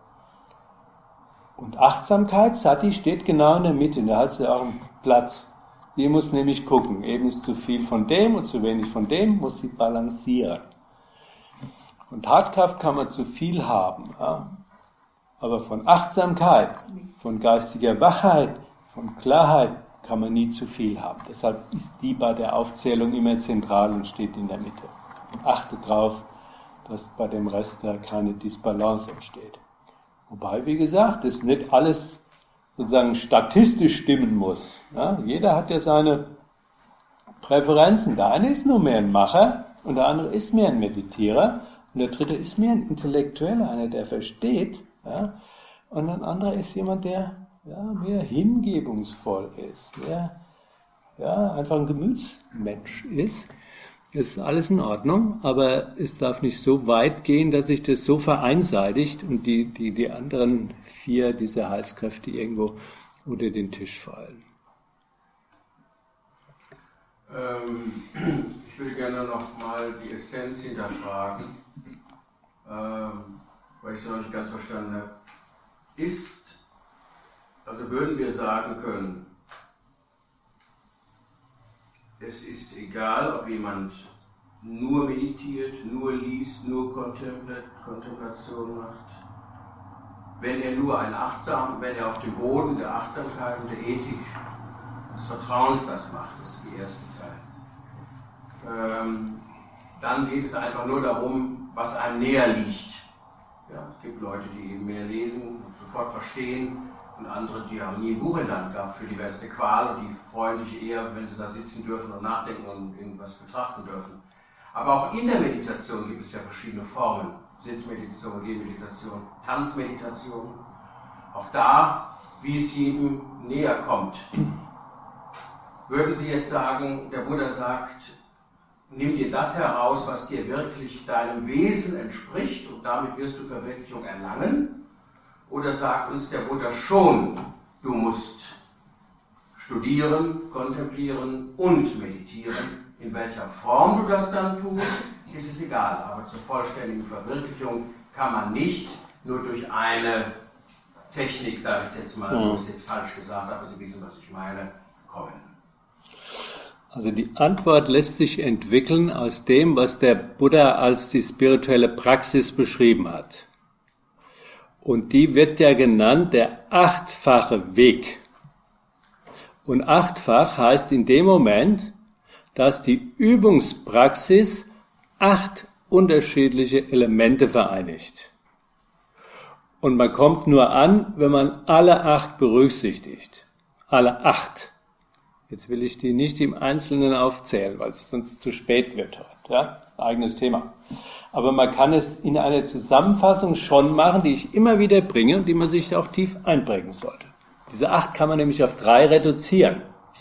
Und Achtsamkeit, Sati, steht genau in der Mitte, da hat sie auch einen Platz. Die muss nämlich gucken, eben ist zu viel von dem und zu wenig von dem, muss sie balancieren. Von Tatkraft kann man zu viel haben, ja? Aber von Achtsamkeit, von geistiger Wachheit, von Klarheit kann man nie zu viel haben. Deshalb ist die bei der Aufzählung immer zentral und steht in der Mitte. Und achte darauf, dass bei dem Rest da keine Disbalance entsteht. Wobei, wie gesagt, das nicht alles sozusagen statistisch stimmen muss. Ja, jeder hat ja seine Präferenzen. Der eine ist nur mehr ein Macher und der andere ist mehr ein Meditierer und der dritte ist mehr ein Intellektueller, einer, der versteht. Ja, und ein anderer ist jemand, der ja, mehr hingebungsvoll ist, mehr ja, einfach ein Gemütsmensch ist. Das ist alles in Ordnung, aber es darf nicht so weit gehen, dass sich das so vereinseitigt und die, die, die anderen vier dieser Heilskräfte irgendwo unter den Tisch fallen. Ähm, ich würde gerne noch mal die Essenz hinterfragen, ähm, weil ich es noch nicht ganz verstanden habe. Ist, also würden wir sagen können, es ist egal, ob jemand nur meditiert, nur liest, nur Kontemplation macht. Wenn er nur ein Achtsam, wenn er auf dem Boden der Achtsamkeit und der Ethik des Vertrauens das macht, das ist der erste Teil. Ähm, dann geht es einfach nur darum, was einem näher liegt. Ja, es gibt Leute, die eben mehr lesen und sofort verstehen, und andere, die haben nie ein Buch in der Hand gehabt, für die wäre es eine Qual und die freuen sich eher, wenn sie da sitzen dürfen und nachdenken und irgendwas betrachten dürfen. Aber auch in der Meditation gibt es ja verschiedene Formen. Sitzmeditation, Gehmeditation, Tanzmeditation. Auch da, wie es jedem näher kommt. Würden Sie jetzt sagen, der Buddha sagt, nimm dir das heraus, was dir wirklich deinem Wesen entspricht und damit wirst du Verwirklichung erlangen? Oder sagt uns der Buddha schon, du musst studieren, kontemplieren und meditieren. In welcher Form du das dann tust, ist es egal. Aber zur vollständigen Verwirklichung kann man nicht nur durch eine Technik, sage ich jetzt mal, so ist jetzt falsch gesagt, aber Sie wissen, was ich meine, kommen. Also die Antwort lässt sich entwickeln aus dem, was der Buddha als die spirituelle Praxis beschrieben hat. Und die wird ja genannt der achtfache Weg. Und achtfach heißt in dem Moment, dass die Übungspraxis acht unterschiedliche Elemente vereinigt. Und man kommt nur an, wenn man alle acht berücksichtigt. Alle acht. Jetzt will ich die nicht im Einzelnen aufzählen, weil es sonst zu spät wird heute. Ja? Eigenes Thema. Aber man kann es in einer Zusammenfassung schon machen, die ich immer wieder bringe und die man sich auch tief einprägen sollte. Diese acht kann man nämlich auf drei reduzieren.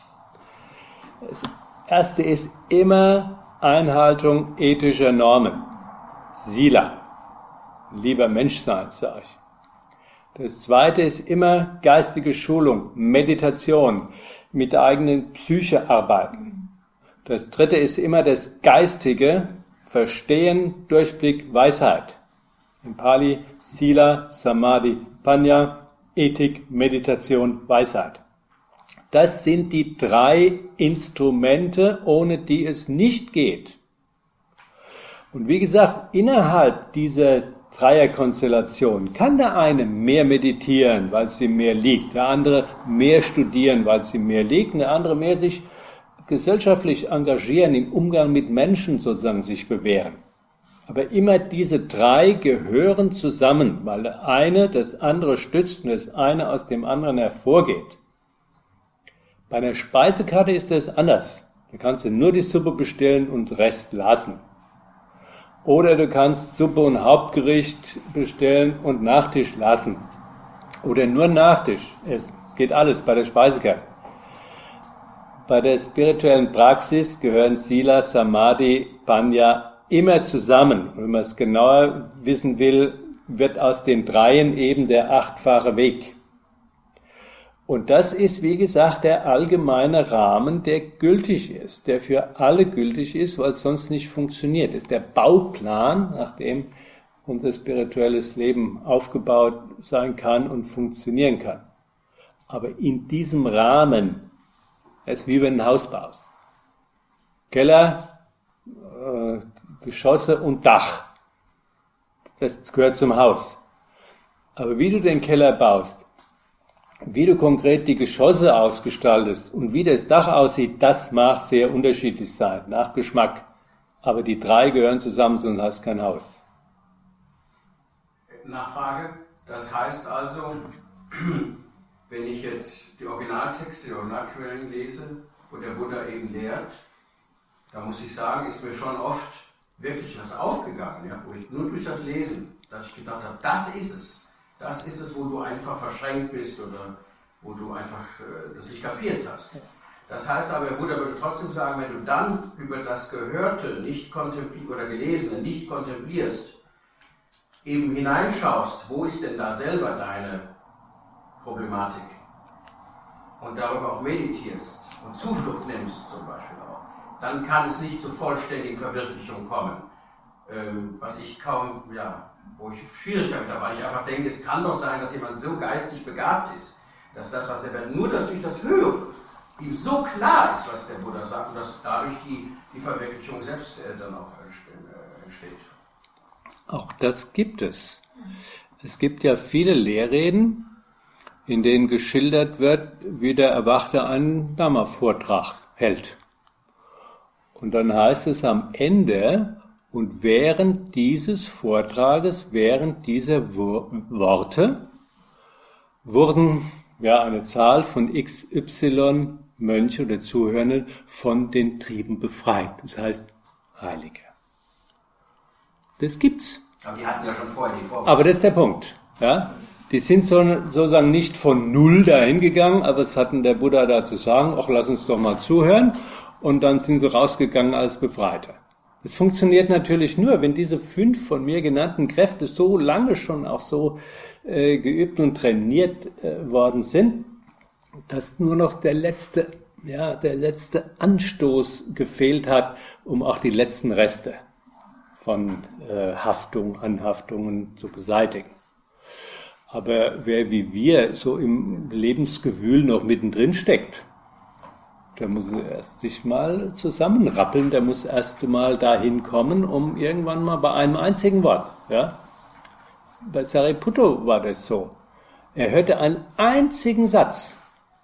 Das erste ist immer Einhaltung ethischer Normen. Sila. Lieber Mensch sein, sage ich. Das zweite ist immer geistige Schulung, Meditation, mit der eigenen Psyche arbeiten. Das dritte ist immer das geistige Verstehen, Durchblick, Weisheit. In Pali Sila, Samadhi, Panya, Ethik, Meditation, Weisheit. Das sind die drei Instrumente, ohne die es nicht geht. Und wie gesagt, innerhalb dieser Dreierkonstellation kann der eine mehr meditieren, weil es ihm mehr liegt, der andere mehr studieren, weil es ihm mehr liegt, und der andere mehr sich gesellschaftlich engagieren, im Umgang mit Menschen sozusagen sich bewähren. Aber immer diese drei gehören zusammen, weil der eine das andere stützt und das eine aus dem anderen hervorgeht. Bei einer Speisekarte ist das anders. Da kannst du nur die Suppe bestellen und Rest lassen. Oder du kannst Suppe und Hauptgericht bestellen und Nachtisch lassen. Oder nur Nachtisch essen. Es geht alles bei der Speisekarte. Bei der spirituellen Praxis gehören Sila, Samadhi, Panya, immer zusammen. Wenn man es genauer wissen will, wird aus den Dreien eben der achtfache Weg. Und das ist, wie gesagt, der allgemeine Rahmen, der gültig ist, der für alle gültig ist, weil es sonst nicht funktioniert. Das ist der Bauplan, nach dem unser spirituelles Leben aufgebaut sein kann und funktionieren kann. Aber in diesem Rahmen, das ist wie wenn du ein Haus baust. Keller, äh, Geschosse und Dach. Das gehört zum Haus. Aber wie du den Keller baust, wie du konkret die Geschosse ausgestaltest und wie das Dach aussieht, das mag sehr unterschiedlich sein, nach Geschmack. Aber die drei gehören zusammen, sonst hast du kein Haus. Nachfrage, das heißt also, wenn ich jetzt die Originaltexte, die Originalquellen lese, wo der Buddha eben lehrt, da muss ich sagen, ist mir schon oft wirklich was aufgegangen, ja, wo ich nur durch das Lesen, dass ich gedacht habe, das ist es. Das ist es, wo du einfach verschränkt bist oder wo du einfach äh, das nicht kapiert hast. Das heißt aber, der Buddha würde trotzdem sagen, wenn du dann über das Gehörte nicht kontemplierst oder Gelesene nicht kontemplierst, eben hineinschaust, wo ist denn da selber deine Problematik und darüber auch meditierst und Zuflucht nimmst zum Beispiel auch, dann kann es nicht zur vollständigen Verwirklichung kommen. Ähm, was ich kaum, ja, wo ich Schwierigkeiten habe, weil ich einfach denke, es kann doch sein, dass jemand so geistig begabt ist, dass das, was er wird, nur dass durch das Hören ihm so klar ist, was der Buddha sagt, und dass dadurch die, die Verwirklichung selbst äh, dann auch entsteht. Auch das gibt es. Es gibt ja viele Lehrreden, in denen geschildert wird, wie der Erwachte einen Dhamma-Vortrag hält. Und dann heißt es am Ende, und während dieses Vortrages, während dieser Worte, wurden ja eine Zahl von X Y Mönche oder Zuhörenden von den Trieben befreit. Das heißt Heilige. Das gibt's. Aber die hatten ja schon vorher die Vorwürfe. Aber das ist der Punkt. Ja? Die sind so, sozusagen nicht von Null dahin gegangen, aber es hatten der Buddha da zu sagen, ach, lass uns doch mal zuhören. Und dann sind sie rausgegangen als Befreite. Es funktioniert natürlich nur, wenn diese fünf von mir genannten Kräfte so lange schon auch so äh, geübt und trainiert äh, worden sind, dass nur noch der letzte, ja, der letzte Anstoß gefehlt hat, um auch die letzten Reste von äh, Haftung, Anhaftungen zu beseitigen. Aber wer wie wir so im Lebensgewühl noch mittendrin steckt, der muss erst sich mal zusammenrappeln, der muss erst mal dahin kommen, um irgendwann mal bei einem einzigen Wort, ja. Bei Sariputta war das so. Er hörte einen einzigen Satz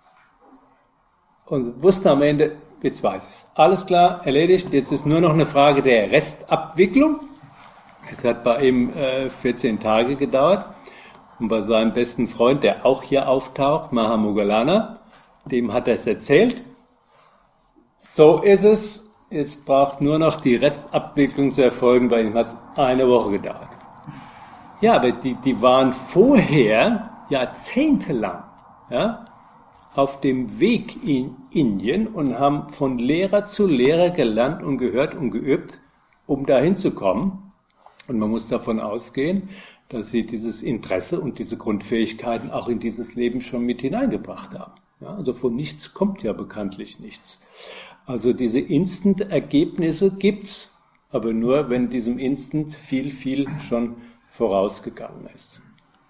und wusste am Ende, jetzt weiß ich es. Alles klar, erledigt, jetzt ist nur noch eine Frage der Restabwicklung. Es hat bei ihm äh, vierzehn Tage gedauert und bei seinem besten Freund, der auch hier auftaucht, Mahamoggallana, dem hat er es erzählt. So ist es. Jetzt braucht nur noch die Restabwicklung zu erfolgen. Bei ihm hat es eine Woche gedauert. Ja, aber die, die waren vorher jahrzehntelang, ja, auf dem Weg in Indien und haben von Lehrer zu Lehrer gelernt und gehört und geübt, um dahin zu kommen. Und man muss davon ausgehen, dass sie dieses Interesse und diese Grundfähigkeiten auch in dieses Leben schon mit hineingebracht haben. Ja, also von nichts kommt ja bekanntlich nichts. Also diese Instant-Ergebnisse gibt's, aber nur, wenn diesem Instant viel, viel schon vorausgegangen ist.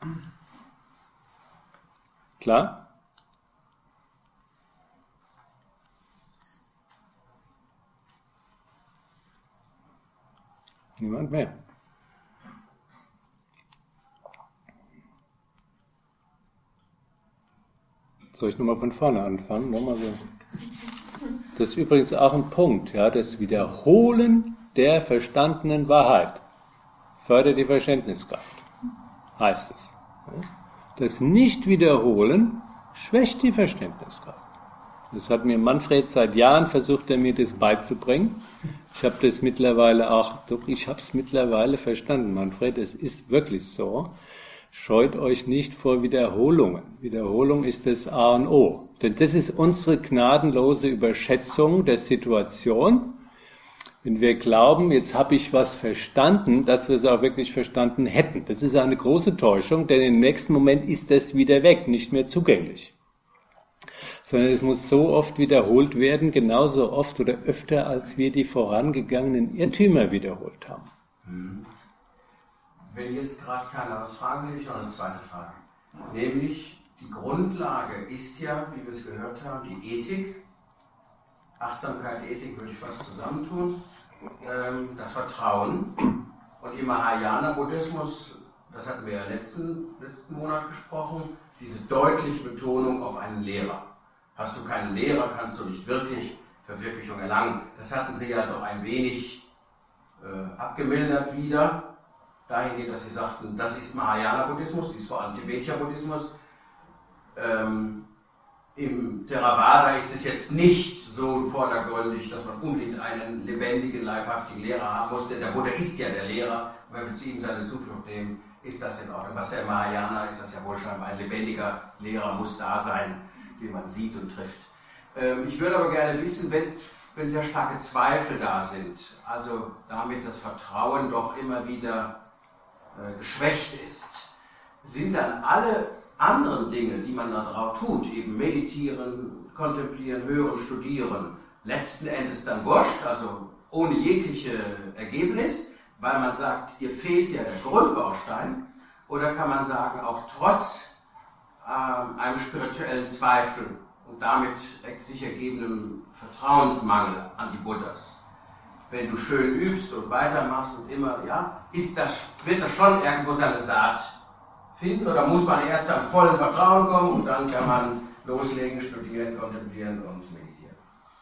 Klar? Niemand mehr. Soll ich nochmal von vorne anfangen? Nochmal so. Das ist übrigens auch ein Punkt, ja, das Wiederholen der verstandenen Wahrheit fördert die Verständniskraft, heißt es. Das Nicht-Wiederholen schwächt die Verständniskraft. Das hat mir Manfred seit Jahren versucht, er mir das beizubringen. Ich habe das mittlerweile auch, doch ich habe es mittlerweile verstanden, Manfred, es ist wirklich so. Scheut euch nicht vor Wiederholungen. Wiederholung ist das A und O. Denn das ist unsere gnadenlose Überschätzung der Situation. wenn wir glauben, jetzt habe ich was verstanden, dass wir es auch wirklich verstanden hätten. Das ist eine große Täuschung, denn im nächsten Moment ist das wieder weg, nicht mehr zugänglich. Sondern es muss so oft wiederholt werden, genauso oft oder öfter, als wir die vorangegangenen Irrtümer wiederholt haben. Hm. Wenn jetzt gerade keiner was fragen will, ich noch eine zweite Frage. Nämlich, die Grundlage ist ja, wie wir es gehört haben, die Ethik. Achtsamkeit, Ethik würde ich fast zusammentun. Ähm, das Vertrauen. Und im Mahayana-Buddhismus, das hatten wir ja letzten, letzten Monat gesprochen, diese deutliche Betonung auf einen Lehrer. Hast du keinen Lehrer, kannst du nicht wirklich Verwirklichung erlangen. Das hatten sie ja doch ein wenig äh, abgemildert wieder. Dahingehend, dass sie sagten, das ist Mahayana-Buddhismus, dies ist vor allem tibetischer Buddhismus. Ähm, Im Theravada ist es jetzt nicht so vordergründig, dass man unbedingt einen lebendigen, leibhaftigen Lehrer haben muss, denn der Buddha ist ja der Lehrer, und wenn wir zu ihm seine Zuflucht nehmen, ist das in Ordnung. Was der Mahayana ist, das ja wohl scheinbar ein lebendiger Lehrer muss da sein, den man sieht und trifft. Ähm, ich würde aber gerne wissen, wenn, wenn sehr starke Zweifel da sind, also damit das Vertrauen doch immer wieder äh, geschwächt ist, sind dann alle anderen Dinge, die man da drauf tut, eben meditieren, kontemplieren, hören, studieren, letzten Endes dann wurscht, also ohne jegliche Ergebnis, weil man sagt, ihr fehlt ja der Grundbaustein, oder kann man sagen, auch trotz ähm, einem spirituellen Zweifel und damit sich ergebenem Vertrauensmangel an die Buddhas, wenn du schön übst und weitermachst und immer, ja, ist das, wird das schon irgendwo seine Saat finden, oder muss man erst am vollen Vertrauen kommen und dann kann man loslegen, studieren, kontemplieren und meditieren?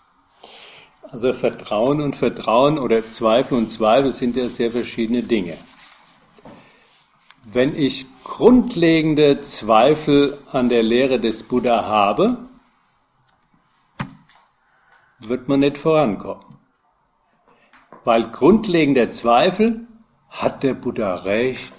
Also Vertrauen und Vertrauen oder Zweifel und Zweifel sind ja sehr verschiedene Dinge. Wenn ich grundlegende Zweifel an der Lehre des Buddha habe, wird man nicht vorankommen. Weil grundlegender Zweifel, hat der Buddha recht?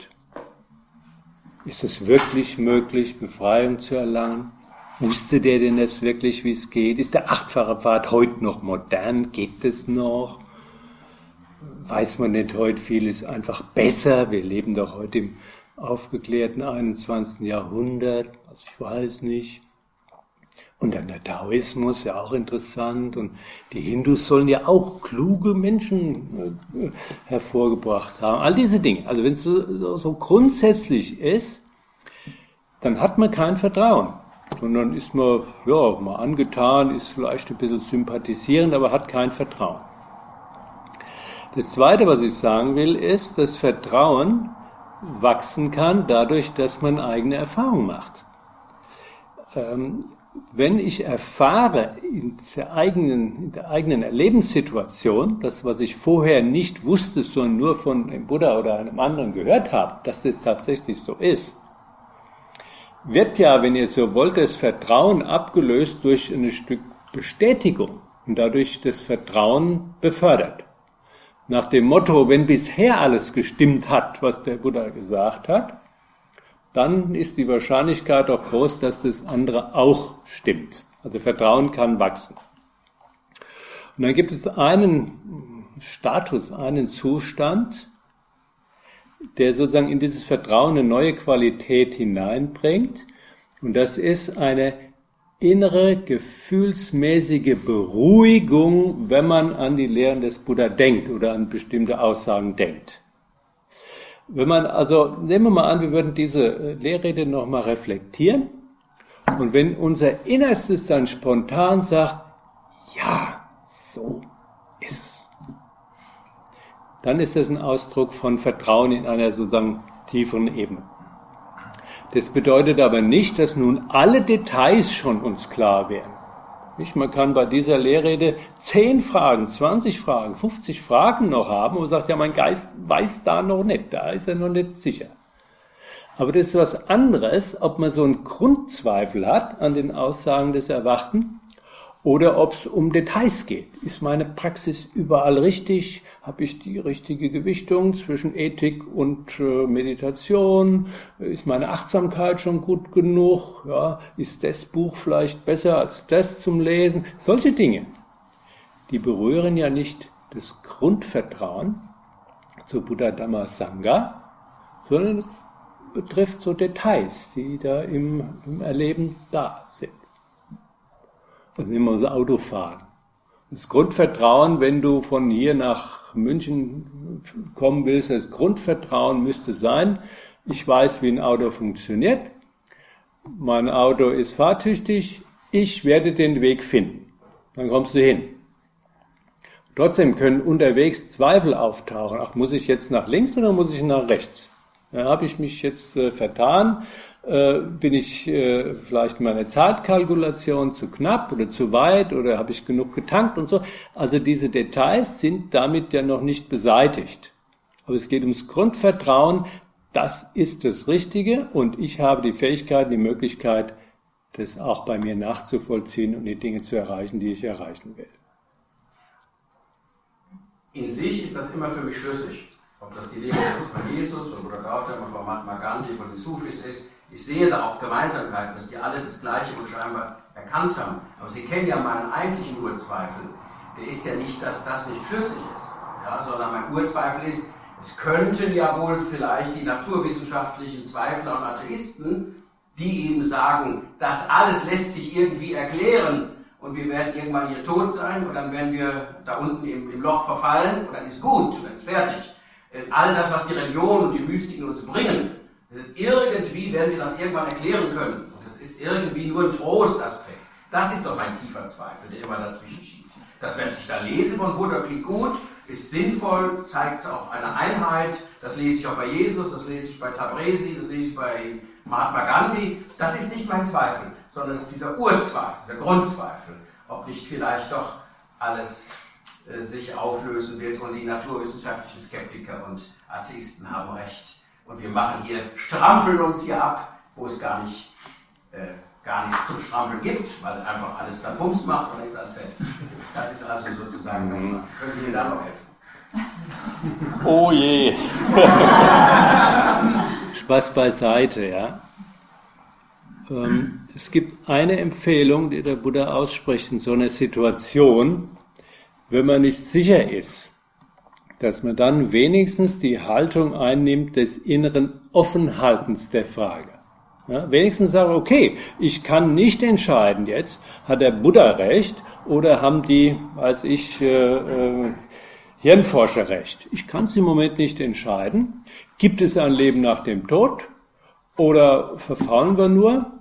Ist es wirklich möglich, Befreiung zu erlangen? Wusste der denn das wirklich, wie es geht? Ist der achtfache Pfad heute noch modern? Geht es noch? Weiß man nicht heute vieles einfach besser? Wir leben doch heute im aufgeklärten einundzwanzigsten Jahrhundert. Also ich weiß nicht. Und dann der Taoismus, ja auch interessant. Und die Hindus sollen ja auch kluge Menschen äh, hervorgebracht haben. All diese Dinge. Also wenn es so, so grundsätzlich ist, dann hat man kein Vertrauen. Und dann ist man, ja, mal angetan, ist vielleicht ein bisschen sympathisierend, aber hat kein Vertrauen. Das Zweite, was ich sagen will, ist, dass Vertrauen wachsen kann dadurch, dass man eigene Erfahrungen macht. Ähm, Wenn ich erfahre in der eigenen, in der eigenen Erlebenssituation, das, was ich vorher nicht wusste, sondern nur von dem Buddha oder einem anderen gehört habe, dass das tatsächlich so ist, wird ja, wenn ihr so wollt, das Vertrauen abgelöst durch ein Stück Bestätigung und dadurch das Vertrauen befördert. Nach dem Motto, wenn bisher alles gestimmt hat, was der Buddha gesagt hat, dann ist die Wahrscheinlichkeit auch groß, dass das andere auch stimmt. Also Vertrauen kann wachsen. Und dann gibt es einen Status, einen Zustand, der sozusagen in dieses Vertrauen eine neue Qualität hineinbringt. Und das ist eine innere, gefühlsmäßige Beruhigung, wenn man an die Lehren des Buddha denkt oder an bestimmte Aussagen denkt. Wenn man, also nehmen wir mal an, wir würden diese Lehrrede nochmal reflektieren und wenn unser Innerstes dann spontan sagt, ja, so ist es, dann ist das ein Ausdruck von Vertrauen in einer sozusagen tieferen Ebene. Das bedeutet aber nicht, dass nun alle Details schon uns klar wären. Man kann bei dieser Lehrrede zehn Fragen, zwanzig Fragen, fünfzig Fragen noch haben und sagt, ja, mein Geist weiß da noch nicht, da ist er noch nicht sicher. Aber das ist was anderes, ob man so einen Grundzweifel hat an den Aussagen des Erwachten oder ob es um Details geht. Ist meine Praxis überall richtig? Habe ich die richtige Gewichtung zwischen Ethik und äh, Meditation? Ist meine Achtsamkeit schon gut genug? Ja, ist das Buch vielleicht besser als das zum Lesen? Solche Dinge, die berühren ja nicht das Grundvertrauen zu Buddha Dhamma Sangha, sondern es betrifft so Details, die da im, im Erleben da sind. Also nehmen wir das Autofahren. Das Grundvertrauen, wenn du von hier nach München kommen willst, das Grundvertrauen müsste sein, ich weiß, wie ein Auto funktioniert, mein Auto ist fahrtüchtig, ich werde den Weg finden. Dann kommst du hin. Trotzdem können unterwegs Zweifel auftauchen. Ach, muss ich jetzt nach links oder muss ich nach rechts? Dann habe ich mich jetzt äh, vertan, äh, bin ich äh, vielleicht in meiner Zeitkalkulation zu knapp oder zu weit oder habe ich genug getankt und so. Also diese Details sind damit ja noch nicht beseitigt. Aber es geht ums Grundvertrauen, das ist das Richtige und ich habe die Fähigkeit, die Möglichkeit, das auch bei mir nachzuvollziehen und die Dinge zu erreichen, die ich erreichen will. In sich ist das immer für mich schlüssig. Ob das die Lehre ist von Jesus, von Buddha Gautama, von Mahatma Gandhi, von den Sufis ist. Ich sehe da auch Gemeinsamkeiten, dass die alle das Gleiche und scheinbar erkannt haben. Aber sie kennen ja meinen eigentlichen Urzweifel. Der ist ja nicht, dass das nicht schlüssig ist, ja, sondern mein Urzweifel ist, es könnten ja wohl vielleicht die naturwissenschaftlichen Zweifler und Atheisten, die eben sagen, das alles lässt sich irgendwie erklären, und wir werden irgendwann hier tot sein und dann werden wir da unten im, im Loch verfallen und dann ist gut, dann ist fertig. All das, was die Religion und die Mystiken uns bringen, irgendwie werden wir das irgendwann erklären können. Und das ist irgendwie nur ein Trostaspekt. Das ist doch mein tiefer Zweifel, der immer dazwischen schiebt. Das, wenn ich da lese von Buddha, klingt gut, ist sinnvoll, zeigt auch eine Einheit. Das lese ich auch bei Jesus, das lese ich bei Tabresi, das lese ich bei Mahatma Gandhi. Das ist nicht mein Zweifel, sondern es ist dieser Urzweifel, dieser Grundzweifel, ob nicht vielleicht doch alles äh, sich auflösen wird und die naturwissenschaftlichen Skeptiker und Atheisten haben recht. Und wir machen hier, strampeln uns hier ab, wo es gar nicht, äh, gar nichts zum Strampeln gibt, weil einfach alles dann Bums macht und dann ist alles fertig. Das ist also sozusagen, können Sie mir da noch helfen? Oh je. Spaß beiseite, ja. Ähm, es gibt eine Empfehlung, die der Buddha ausspricht in so einer Situation, wenn man nicht sicher ist, dass man dann wenigstens die Haltung einnimmt des inneren Offenhaltens der Frage. Ja, wenigstens sagen, okay, ich kann nicht entscheiden jetzt, hat der Buddha recht oder haben die, weiß ich, äh, äh, Hirnforscher recht. Ich kann es im Moment nicht entscheiden. Gibt es ein Leben nach dem Tod oder verfaulen wir nur?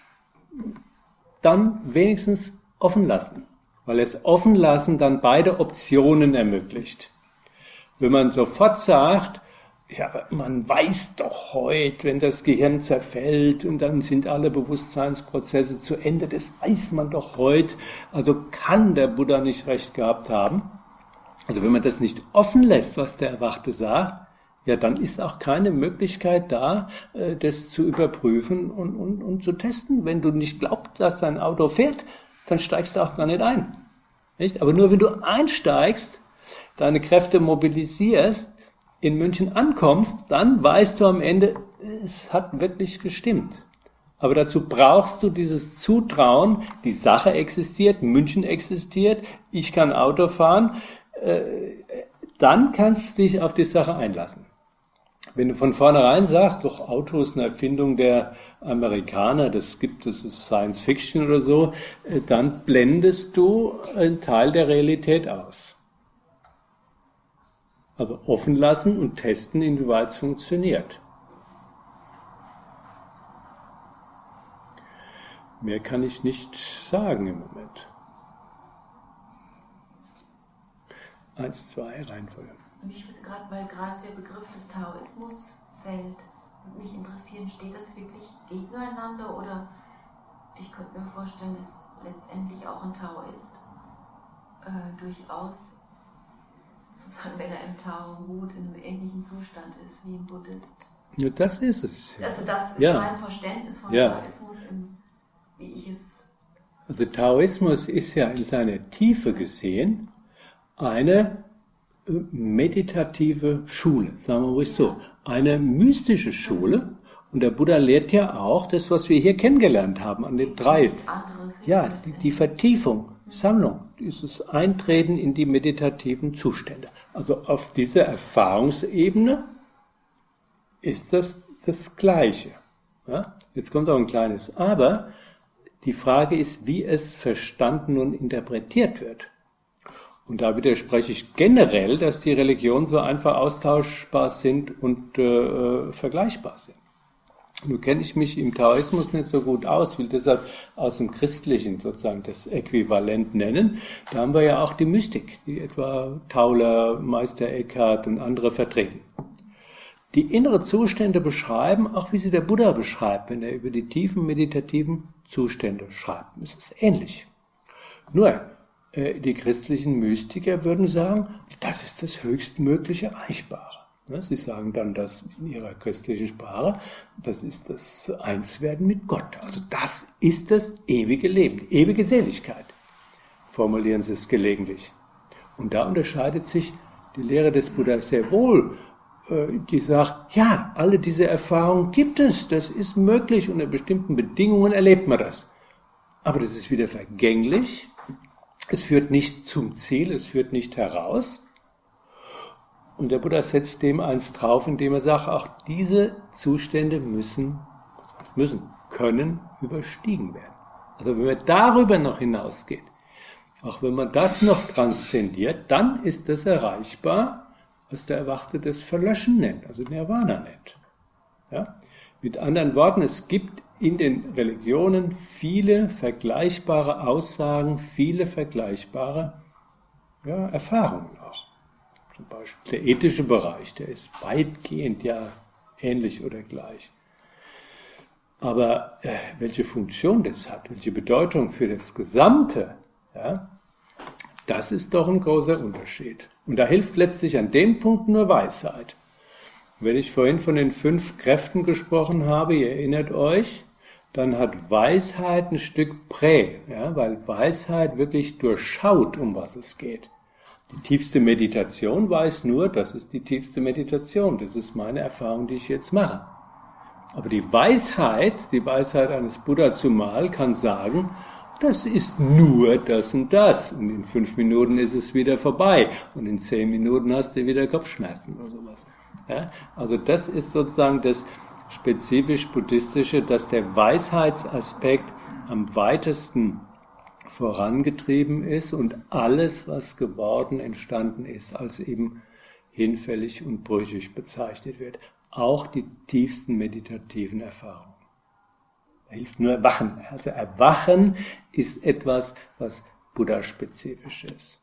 Dann wenigstens offen lassen, weil es offen lassen dann beide Optionen ermöglicht. Wenn man sofort sagt, ja, man weiß doch heute, wenn das Gehirn zerfällt und dann sind alle Bewusstseinsprozesse zu Ende, das weiß man doch heute, also kann der Buddha nicht recht gehabt haben. Also wenn man das nicht offen lässt, was der Erwachte sagt, ja, dann ist auch keine Möglichkeit da, das zu überprüfen und, und, und zu testen. Wenn du nicht glaubst, dass dein Auto fährt, dann steigst du auch gar nicht ein. Nicht? Aber nur wenn du einsteigst, deine Kräfte mobilisierst, in München ankommst, dann weißt du am Ende, es hat wirklich gestimmt. Aber dazu brauchst du dieses Zutrauen, die Sache existiert, München existiert, ich kann Auto fahren, dann kannst du dich auf die Sache einlassen. Wenn du von vornherein sagst, doch, Auto ist eine Erfindung der Amerikaner, das gibt es, ist Science Fiction oder so, dann blendest du einen Teil der Realität aus. Also offen lassen und testen, inwieweit es funktioniert. Mehr kann ich nicht sagen im Moment. Eins, zwei, Reihenfolge. Mich würde gerade, weil gerade der Begriff des Taoismus fällt, würde mich interessieren, steht das wirklich gegeneinander oder ich könnte mir vorstellen, dass letztendlich auch ein Taoist äh, durchaus, sozusagen, wenn er im Tao ruht, in einem ähnlichen Zustand ist wie ein Buddhist. Ja, das ist es. Also das ist ja. mein Verständnis von ja. Taoismus, im, wie ich es... Also Taoismus ist ja in seiner Tiefe gesehen eine meditative Schule, sagen wir ruhig so, eine mystische Schule. Und der Buddha lehrt ja auch das, was wir hier kennengelernt haben, an den drei. Ja, die, die Vertiefung, Sammlung, dieses Eintreten in die meditativen Zustände. Also auf dieser Erfahrungsebene ist das das Gleiche. Ja? Jetzt kommt auch ein kleines Aber. Die Frage ist, wie es verstanden und interpretiert wird. Und da widerspreche ich generell, dass die Religionen so einfach austauschbar sind und äh, vergleichbar sind. Nun kenne ich mich im Taoismus nicht so gut aus, will deshalb aus dem Christlichen sozusagen das Äquivalent nennen. Da haben wir ja auch die Mystik, die etwa Tauler, Meister Eckhart und andere vertreten. Die innere Zustände beschreiben, auch wie sie der Buddha beschreibt, wenn er über die tiefen meditativen Zustände schreibt. Es ist ähnlich. Nur, äh, die christlichen Mystiker würden sagen, das ist das höchstmögliche Erreichbare. Sie sagen dann das in ihrer christlichen Sprache, das ist das Einswerden mit Gott. Also das ist das ewige Leben, die ewige Seligkeit, formulieren sie es gelegentlich. Und da unterscheidet sich die Lehre des Buddha sehr wohl, die sagt, ja, alle diese Erfahrungen gibt es, das ist möglich, unter bestimmten Bedingungen erlebt man das. Aber das ist wieder vergänglich, es führt nicht zum Ziel, es führt nicht heraus. Und der Buddha setzt dem eins drauf, indem er sagt, auch diese Zustände müssen, was heißt müssen, können überstiegen werden. Also wenn man darüber noch hinausgeht, auch wenn man das noch transzendiert, dann ist das erreichbar, was der Erwachte das Verlöschen nennt, also Nirvana nennt. Ja? Mit anderen Worten, es gibt in den Religionen viele vergleichbare Aussagen, viele vergleichbare ja, Erfahrungen auch. Zum Beispiel der ethische Bereich, der ist weitgehend ja ähnlich oder gleich. Aber äh, welche Funktion das hat, welche Bedeutung für das Gesamte, ja, das ist doch ein großer Unterschied. Und da hilft letztlich an dem Punkt nur Weisheit. Wenn ich vorhin von den fünf Kräften gesprochen habe, ihr erinnert euch, dann hat Weisheit ein Stück Prä, ja, weil Weisheit wirklich durchschaut, um was es geht. Die tiefste Meditation weiß nur, das ist die tiefste Meditation. Das ist meine Erfahrung, die ich jetzt mache. Aber die Weisheit, die Weisheit eines Buddha zumal, kann sagen, das ist nur das und das. Und in fünf Minuten ist es wieder vorbei. Und in zehn Minuten hast du wieder Kopfschmerzen oder sowas. Ja? Also das ist sozusagen das spezifisch Buddhistische, dass der Weisheitsaspekt am weitesten vorangetrieben ist und alles, was geworden, entstanden ist, als eben hinfällig und brüchig bezeichnet wird. Auch die tiefsten meditativen Erfahrungen. Da hilft nur Erwachen. Also Erwachen ist etwas, was Buddha-spezifisch ist.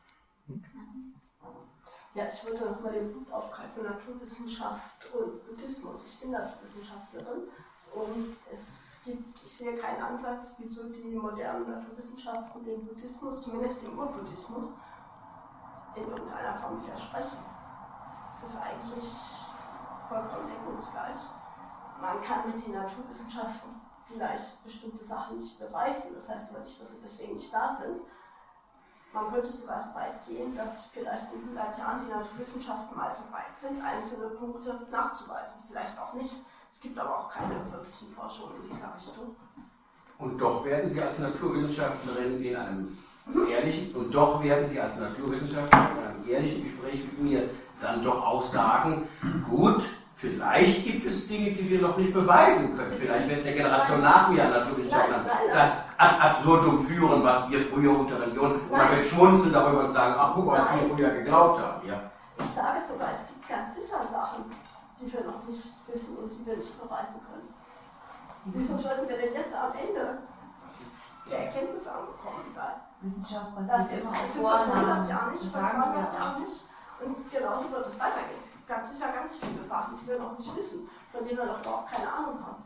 Ja, ich würde noch mal den Punkt aufgreifen, Naturwissenschaft und Buddhismus. Ich bin Naturwissenschaftlerin und es gibt, ich sehe keinen Ansatz, wieso die modernen Naturwissenschaften dem Buddhismus, zumindest dem Urbuddhismus, in irgendeiner Form widersprechen. Es ist eigentlich vollkommen deckungsgleich. Man kann mit den Naturwissenschaften vielleicht bestimmte Sachen nicht beweisen, das heißt aber nicht, dass sie deswegen nicht da sind. Man könnte sogar so weit gehen, dass vielleicht in hundert Jahren die Naturwissenschaften mal so weit sind, einzelne Punkte nachzuweisen, vielleicht auch nicht. Es gibt aber auch keine wirklichen Forschungen in dieser Richtung. Und doch werden Sie als Naturwissenschaftlerin in einem ehrlichen, und doch werden Sie als Naturwissenschaftlerin in einem ehrlichen Gespräch mit mir dann doch auch sagen, gut, vielleicht gibt es Dinge, die wir noch nicht beweisen können. Vielleicht wird der Generation nach mir an Naturwissenschaftlern das ad absurdum führen, was wir früher unter Religion, und man wird schmunzeln darüber und sagen, ach guck, was wir früher geglaubt haben. Ja. Ich sage sogar, es gibt ganz sicher Sachen, die wir noch nicht wissen und die wir nicht beweisen können. Wieso sollten wir denn jetzt am Ende der Erkenntnis angekommen sein? Wissenschaft das passiert immer ist vor vor hundert Jahren nicht, vor zweihundert ja. Jahren nicht. Und genauso wird es weitergehen. Es gibt ganz sicher ganz viele Sachen, die wir noch nicht wissen, von denen wir noch überhaupt keine Ahnung haben.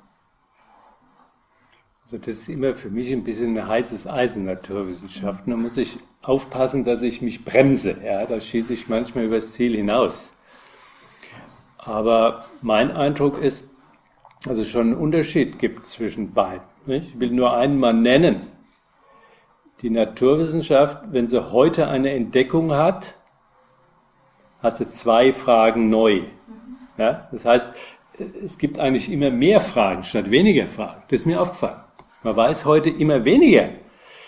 Also das ist immer für mich ein bisschen ein heißes Eisen, Naturwissenschaften. Da muss ich aufpassen, dass ich mich bremse. Ja, das schieße ich manchmal übers Ziel hinaus. Aber mein Eindruck ist, dass es schon einen Unterschied gibt zwischen beiden. Ich will nur einen mal nennen. Die Naturwissenschaft, wenn sie heute eine Entdeckung hat, hat sie zwei Fragen neu. Ja, das heißt, es gibt eigentlich immer mehr Fragen statt weniger Fragen. Das ist mir aufgefallen. Man weiß heute immer weniger.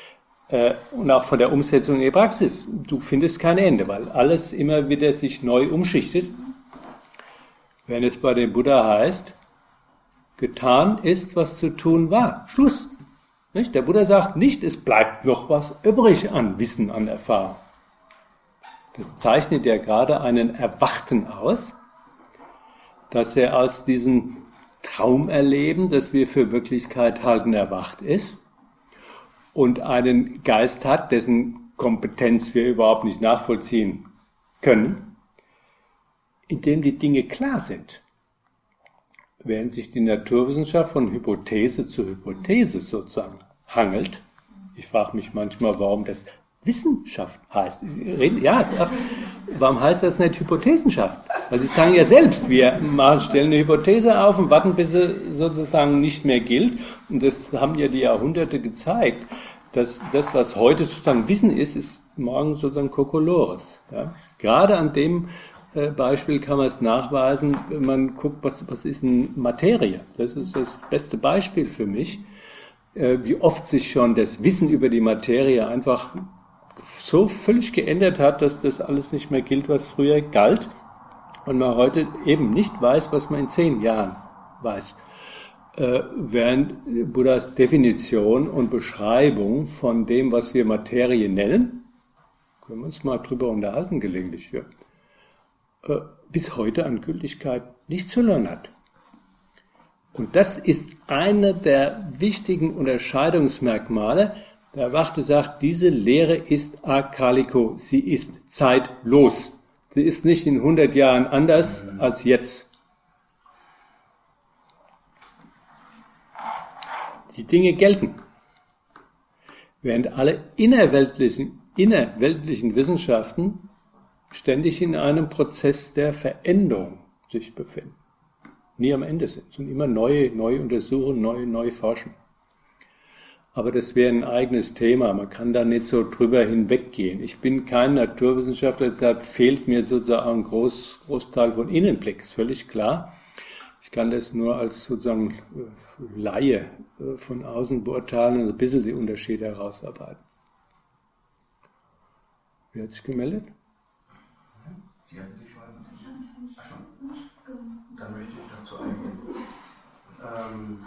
äh, und auch von der Umsetzung in die Praxis. Du findest kein Ende, weil alles immer wieder sich neu umschichtet. Wenn es bei dem Buddha heißt, getan ist, was zu tun war. Schluss. Nicht? Der Buddha sagt nicht, es bleibt noch was übrig an Wissen, an Erfahrung. Das zeichnet ja gerade einen Erwachten aus, dass er aus diesem Traumerleben, das wir für Wirklichkeit halten, erwacht ist und einen Geist hat, dessen Kompetenz wir überhaupt nicht nachvollziehen können, in dem die Dinge klar sind. Während sich die Naturwissenschaft von Hypothese zu Hypothese sozusagen hangelt. Ich frage mich manchmal, warum das Wissenschaft heißt. Ja, warum heißt das nicht Hypothesenschaft? Weil sie sagen ja selbst, wir machen, stellen eine Hypothese auf und warten, bis sie sozusagen nicht mehr gilt. Und das haben ja die Jahrhunderte gezeigt, dass das, was heute sozusagen Wissen ist, ist morgen sozusagen Kokolores. Ja? Gerade an dem Beispiel kann man es nachweisen, wenn man guckt, was, was ist eine Materie. Das ist das beste Beispiel für mich, wie oft sich schon das Wissen über die Materie einfach so völlig geändert hat, dass das alles nicht mehr gilt, was früher galt und man heute eben nicht weiß, was man in zehn Jahren weiß. Während Buddhas Definition und Beschreibung von dem, was wir Materie nennen, können wir uns mal drüber unterhalten gelegentlich, ja, bis heute an Gültigkeit nichts verloren hat. Und das ist eine der wichtigen Unterscheidungsmerkmale. Der Erwachte sagt, diese Lehre ist akaliko, sie ist zeitlos. Sie ist nicht in hundert Jahren anders als jetzt. Die Dinge gelten. Während alle innerweltlichen, innerweltlichen Wissenschaften ständig in einem Prozess der Veränderung sich befinden. Nie am Ende sind, sondern immer neu, neu untersuchen, neu, neu forschen. Aber das wäre ein eigenes Thema, man kann da nicht so drüber hinweggehen. Ich bin kein Naturwissenschaftler, deshalb fehlt mir sozusagen ein Groß, Großteil von Innenblick, ist völlig klar. Ich kann das nur als sozusagen Laie von außen beurteilen und ein bisschen die Unterschiede herausarbeiten. Wer hat sich gemeldet? Sie hatten sich weiter. Ach schon. Dann möchte ich dazu eingehen. Ähm,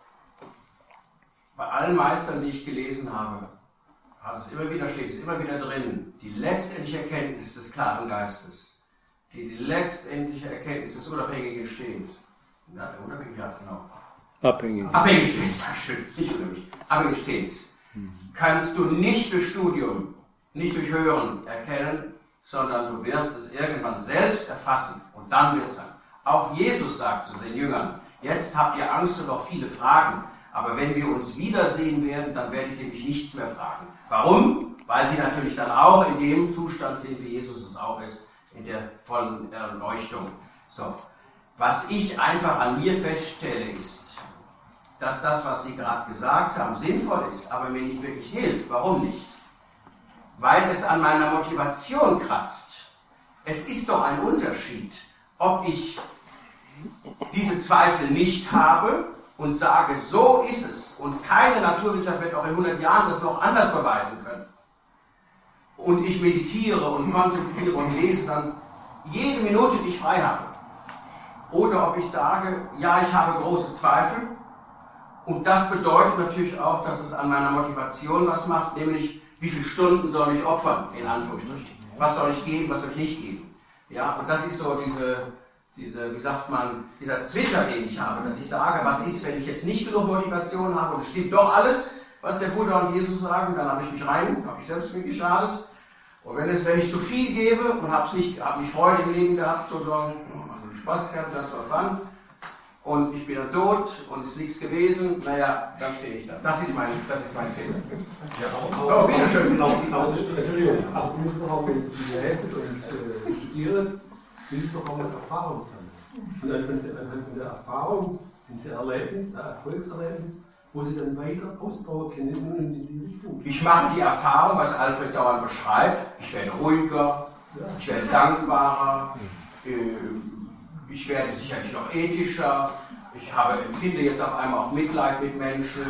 bei allen Meistern, die ich gelesen habe, hat es immer wieder, steht es immer wieder drin, die letztendliche Erkenntnis des klaren Geistes, die, die letztendliche Erkenntnis des unabhängigen Stehens. Ja, unabhängig, ja, genau. Abhängig. Abhängig Stehens, schön, nicht unabhängig. Abhängig Stehens. Hm. Kannst du nicht durch Studium, nicht durch Hören erkennen, sondern du wirst es irgendwann selbst erfassen und dann wird es sein. Auch Jesus sagt zu den Jüngern, jetzt habt ihr Angst und noch viele Fragen, aber wenn wir uns wiedersehen werden, dann werdet ihr mich nichts mehr fragen. Warum? Weil sie natürlich dann auch in dem Zustand sind, wie Jesus es auch ist, in der vollen Erleuchtung. So. Was ich einfach an mir feststelle, ist, dass das, was Sie gerade gesagt haben, sinnvoll ist, aber mir nicht wirklich hilft. Warum nicht? Weil es an meiner Motivation kratzt. Es ist doch ein Unterschied, ob ich diese Zweifel nicht habe und sage, so ist es, und keine Naturwissenschaft wird auch in hundert Jahren das noch anders beweisen können. Und ich meditiere und kontempliere und lese dann jede Minute, die ich frei habe. Oder ob ich sage, ja, ich habe große Zweifel, und das bedeutet natürlich auch, dass es an meiner Motivation was macht, nämlich wie viele Stunden soll ich opfern, in Anführungsstrichen. Was soll ich geben, was soll ich nicht geben. Ja, und das ist so diese, diese, wie sagt man, dieser Zwitter, den ich habe, dass ich sage, was ist, wenn ich jetzt nicht genug Motivation habe und es stimmt doch alles, was der Buddha und Jesus sagen, dann habe ich mich rein, habe ich selbst mir geschadet. Und wenn es, wenn ich zu viel gebe und habe nicht, habe nicht Freude im Leben gehabt, sozusagen, also Spaß gehabt, das war fun, und ich bin dann tot und es ist nichts gewesen, naja, dann stehe ich da. Das ist mein, das ist mein Fehler. Ja, aber so, bitteschön. Aber Sie müssen doch auch, wenn Sie lesen und äh, studieren, müssen doch auch mit Erfahrung sein. Und anhand von der Erfahrung, in der Erlebnis, der Erfolgserlebnis, wo Sie dann weiter ausbauen können und in die Richtung. Ich mache die Erfahrung, was Alfred Dauern beschreibt, ich werde ruhiger, ich werde dankbarer, äh, ich werde sicherlich noch ethischer, ich ich habe, empfinde jetzt auf einmal auch Mitleid mit Menschen.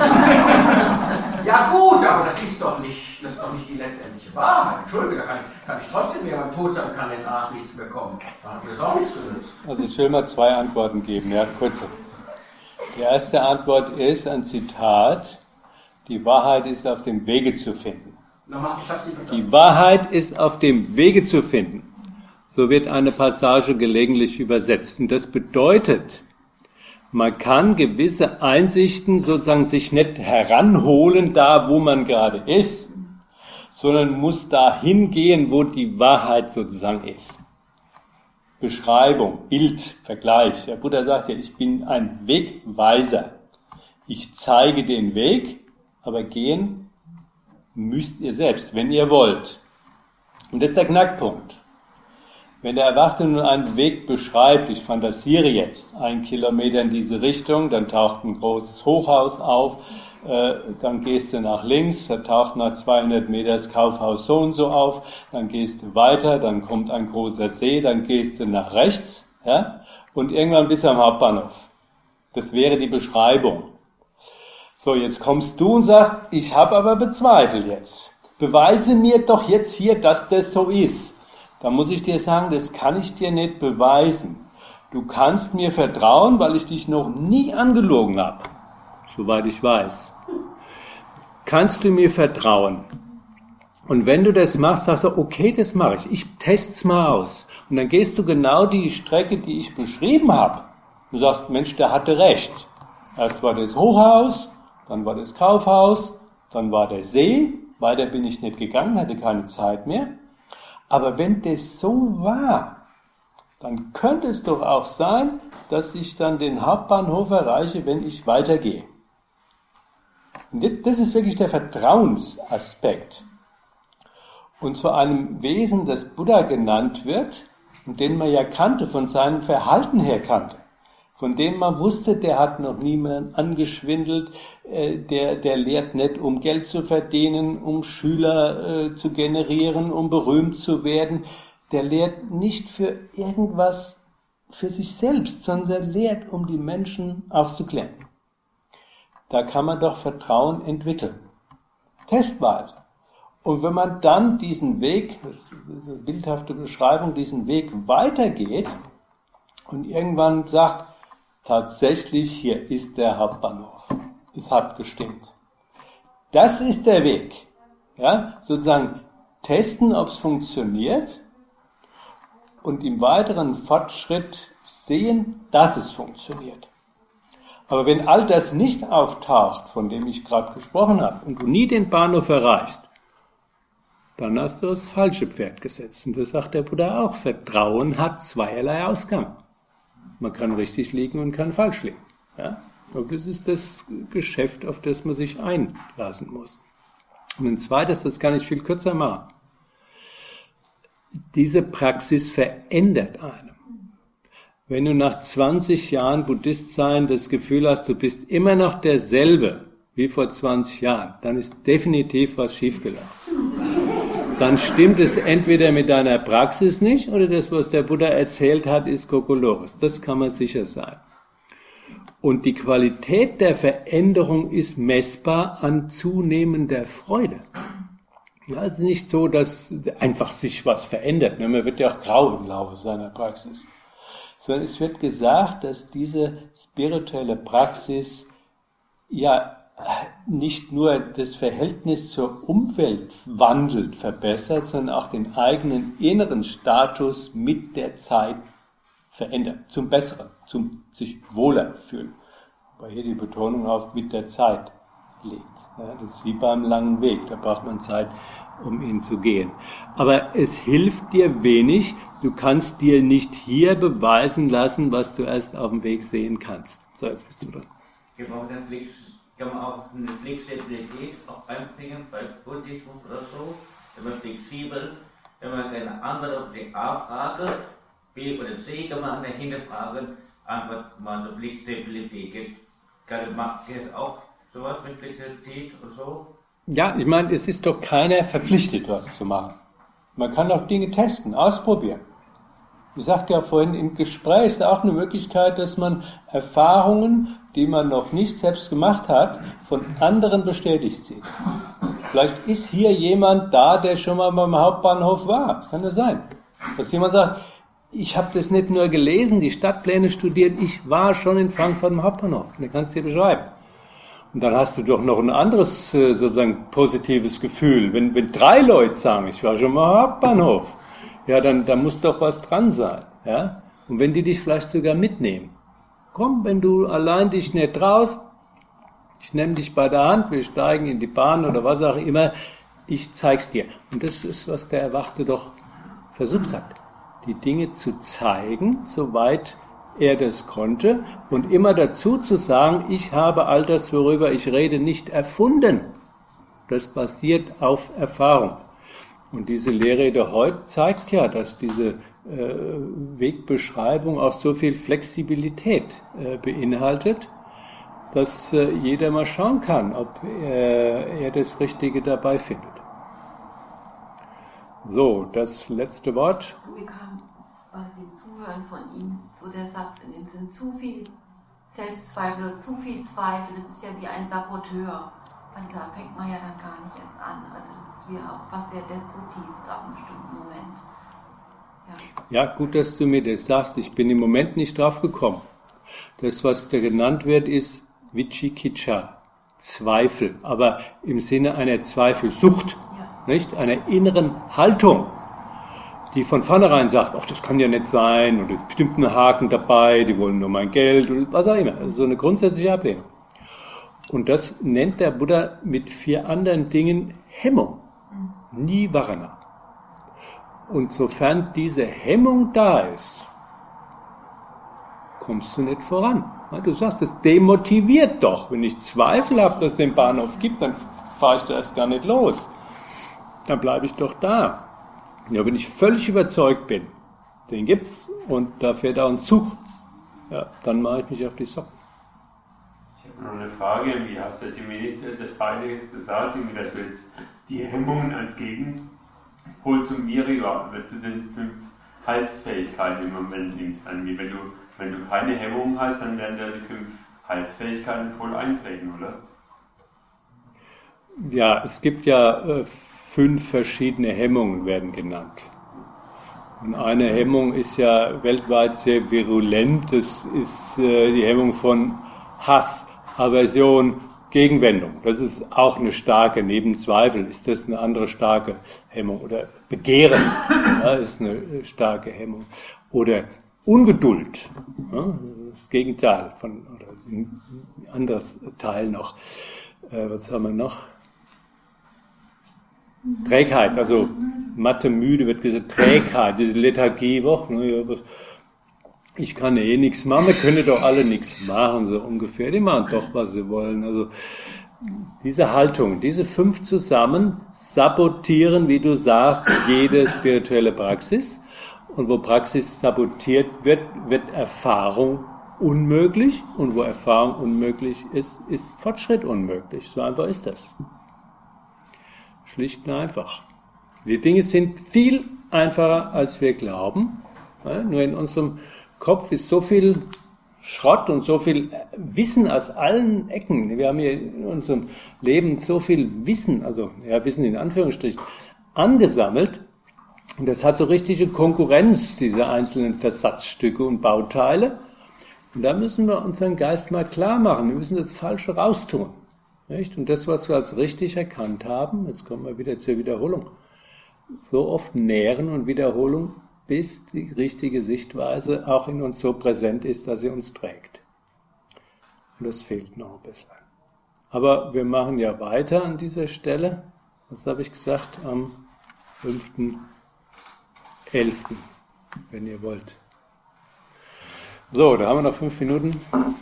Ja gut, aber das ist doch nicht, das ist doch nicht die letztendliche Wahrheit. Entschuldige, da kann ich, kann ich trotzdem mehr beim Tod sein und kann danach nichts bekommen. Da hat mir das auch nichts genützt. Also ich will mal zwei Antworten geben, ja, kurze. Die erste Antwort ist ein Zitat: Die Wahrheit ist auf dem Wege zu finden. Nochmal, ich hab's nicht verstanden. Die Wahrheit ist auf dem Wege zu finden. So wird eine Passage gelegentlich übersetzt. Und das bedeutet, man kann gewisse Einsichten sozusagen sich nicht heranholen, da wo man gerade ist, sondern muss dahin gehen, wo die Wahrheit sozusagen ist. Beschreibung, Bild, Vergleich. Der Buddha sagt ja, ich bin ein Wegweiser. Ich zeige den Weg, aber gehen müsst ihr selbst, wenn ihr wollt. Und das ist der Knackpunkt. Wenn der Erwachte nun einen Weg beschreibt, ich fantasiere jetzt, ein Kilometer in diese Richtung, dann taucht ein großes Hochhaus auf, äh, dann gehst du nach links, da taucht nach zweihundert Meter das Kaufhaus so und so auf, dann gehst du weiter, dann kommt ein großer See, dann gehst du nach rechts, ja, und irgendwann bist du am Hauptbahnhof. Das wäre die Beschreibung. So, jetzt kommst du und sagst, ich habe aber Bezweifel jetzt. Beweise mir doch jetzt hier, dass das so ist. Da muss ich dir sagen, das kann ich dir nicht beweisen. Du kannst mir vertrauen, weil ich dich noch nie angelogen habe, soweit ich weiß. Kannst du mir vertrauen? Und wenn du das machst, sagst du, okay, das mache ich. Ich test's mal aus. Und dann gehst du genau die Strecke, die ich beschrieben habe. Du sagst, Mensch, der hatte recht. Erst war das Hochhaus, dann war das Kaufhaus, dann war der See. Weiter bin ich nicht gegangen, hatte keine Zeit mehr. Aber wenn das so war, dann könnte es doch auch sein, dass ich dann den Hauptbahnhof erreiche, wenn ich weitergehe. Und das ist wirklich der Vertrauensaspekt. Und zu einem Wesen, das Buddha genannt wird, und den man ja kannte, von seinem Verhalten her kannte, von dem man wusste, der hat noch niemanden angeschwindelt, äh, der, der lehrt nicht, um Geld zu verdienen, um Schüler äh, zu generieren, um berühmt zu werden. Der lehrt nicht für irgendwas für sich selbst, sondern er lehrt, um die Menschen aufzuklären. Da kann man doch Vertrauen entwickeln. Testweise. Und wenn man dann diesen Weg, das ist eine bildhafte Beschreibung, diesen Weg weitergeht und irgendwann sagt, tatsächlich, hier ist der Hauptbahnhof. Es hat gestimmt. Das ist der Weg. Ja, sozusagen testen, ob es funktioniert und im weiteren Fortschritt sehen, dass es funktioniert. Aber wenn all das nicht auftaucht, von dem ich gerade gesprochen habe, und du nie den Bahnhof erreichst, dann hast du das falsche Pferd gesetzt. Und das sagt der Buddha auch. Vertrauen hat zweierlei Ausgang. Man kann richtig liegen und kann falsch liegen. Ja? Und das ist das Geschäft, auf das man sich einlassen muss. Und ein zweites, das kann ich viel kürzer machen. Diese Praxis verändert einen. Wenn du nach zwanzig Jahren Buddhist sein das Gefühl hast, du bist immer noch derselbe wie vor zwanzig Jahren, dann ist definitiv was schiefgelaufen. Dann stimmt es entweder mit deiner Praxis nicht oder das, was der Buddha erzählt hat, ist Kokolores. Das kann man sicher sein. Und die Qualität der Veränderung ist messbar an zunehmender Freude. Ja, es ist nicht so, dass einfach sich was verändert. Man wird ja auch grau im Laufe seiner Praxis. Sondern es wird gesagt, dass diese spirituelle Praxis ja nicht nur das Verhältnis zur Umwelt wandelt, verbessert, sondern auch den eigenen inneren Status mit der Zeit verändert, zum Besseren, zum sich wohler fühlen. Weil hier die Betonung auf mit der Zeit liegt. Ja, das ist wie beim langen Weg, da braucht man Zeit, um ihn zu gehen. Aber es hilft dir wenig, du kannst dir nicht hier beweisen lassen, was du erst auf dem Weg sehen kannst. So, jetzt bist du dran. Kann man auch eine Flexibilität auch einbringen bei Buddhismus oder so, wenn man flexibel, wenn man keine Antwort auf die A-Frage, B oder C, kann man eine Hinterfrage, Antwort man so Flexibilität gibt. Kann man auch sowas mit Flexibilität und so? Ja, ich meine, es ist doch keiner verpflichtet, was zu machen. Man kann auch Dinge testen, ausprobieren. Ich sagte ja vorhin, im Gespräch ist auch eine Möglichkeit, dass man Erfahrungen, die man noch nicht selbst gemacht hat, von anderen bestätigt sieht. Vielleicht ist hier jemand da, der schon mal beim Hauptbahnhof war. Kann das sein? Dass jemand sagt, ich habe das nicht nur gelesen, die Stadtpläne studiert, ich war schon in Frankfurt am Hauptbahnhof. Und dann kannst du dir beschreiben. Und dann hast du doch noch ein anderes, sozusagen, positives Gefühl. Wenn, wenn drei Leute sagen, ich war schon mal am Hauptbahnhof, ja, dann, dann muss doch was dran sein, ja. Und wenn die dich vielleicht sogar mitnehmen. Komm, wenn du allein dich nicht traust, ich nehme dich bei der Hand, wir steigen in die Bahn oder was auch immer, ich zeig's dir. Und das ist, was der Erwachte doch versucht hat. Die Dinge zu zeigen, soweit er das konnte, und immer dazu zu sagen, ich habe all das, worüber ich rede, nicht erfunden. Das basiert auf Erfahrung. Und diese Lehrrede heute zeigt ja, dass diese äh, Wegbeschreibung auch so viel Flexibilität äh, beinhaltet, dass äh, jeder mal schauen kann, ob äh, er das Richtige dabei findet. So, das letzte Wort. Mir kam bei dem Zuhören von ihm so der Satz in dem Sinn, zu viel Selbstzweifel oder zu viel Zweifel, das ist ja wie ein Saboteur. Also da fängt man ja dann gar nicht erst an. Also das ist wie auch was sehr Destruktives ab einem bestimmten Moment. Ja. Ja, gut, dass du mir das sagst. Ich bin im Moment nicht drauf gekommen. Das, was da genannt wird, ist Vicikiccha, Zweifel, aber im Sinne einer Zweifelsucht, ja. Nicht? Einer inneren Haltung, die von vornherein sagt, ach, das kann ja nicht sein und es ist bestimmt ein Haken dabei, die wollen nur mein Geld oder was auch immer. Also so eine grundsätzliche Ablehnung. Und das nennt der Buddha mit vier anderen Dingen Hemmung. Nivarana. Und sofern diese Hemmung da ist, kommst du nicht voran. Du sagst, das demotiviert doch. Wenn ich Zweifel habe, dass es den Bahnhof gibt, dann fahre ich da erst gar nicht los. Dann bleibe ich doch da. Ja, wenn ich völlig überzeugt bin, den gibt's und da fährt auch ein Zug, ja, dann mache ich mich auf die Socken. Ich habe noch eine Frage, wie hast du das im Minister das beide jetzt gesagt, wie dass du jetzt die Hemmungen als Gegenpol zum Viriya, zu den fünf Heilsfähigkeiten im Moment nimmst an. Wie wenn du, wenn du keine Hemmungen hast, dann werden da die fünf Heilsfähigkeiten voll eintreten, oder? Ja, es gibt ja äh, fünf verschiedene Hemmungen, werden genannt. Und eine Hemmung ist ja weltweit sehr virulent, das ist äh, die Hemmung von Hass, Aversion, Gegenwendung. Das ist auch eine starke, neben Zweifel ist das eine andere starke Hemmung. Oder Begehren, ja, ist eine starke Hemmung. Oder Ungeduld, ja, das Gegenteil von, oder ein anderes Teil noch. Äh, was haben wir noch? Trägheit, also Mathe müde wird diese Trägheit, diese Lethargie, och, ne, ich kann eh nichts machen, wir können doch alle nichts machen, so ungefähr, die machen doch, was sie wollen. Also diese Haltung, diese fünf zusammen sabotieren, wie du sagst, jede spirituelle Praxis. Und wo Praxis sabotiert wird, wird Erfahrung unmöglich. Und wo Erfahrung unmöglich ist, ist Fortschritt unmöglich. So einfach ist das. Schlicht und einfach. Die Dinge sind viel einfacher, als wir glauben. Ja, nur in unserem Kopf ist so viel Schrott und so viel Wissen aus allen Ecken. Wir haben hier in unserem Leben so viel Wissen, also ja, Wissen in Anführungsstrichen, angesammelt. Und das hat so richtige Konkurrenz, diese einzelnen Versatzstücke und Bauteile. Und da müssen wir unseren Geist mal klar machen. Wir müssen das Falsche raustun. Nicht? Und das, was wir als richtig erkannt haben, jetzt kommen wir wieder zur Wiederholung, so oft nähren und Wiederholung, bis die richtige Sichtweise auch in uns so präsent ist, dass sie uns trägt. Und das fehlt noch ein bisschen. Aber wir machen ja weiter an dieser Stelle. Was habe ich gesagt? Am fünften elften, wenn ihr wollt. So, da haben wir noch fünf Minuten.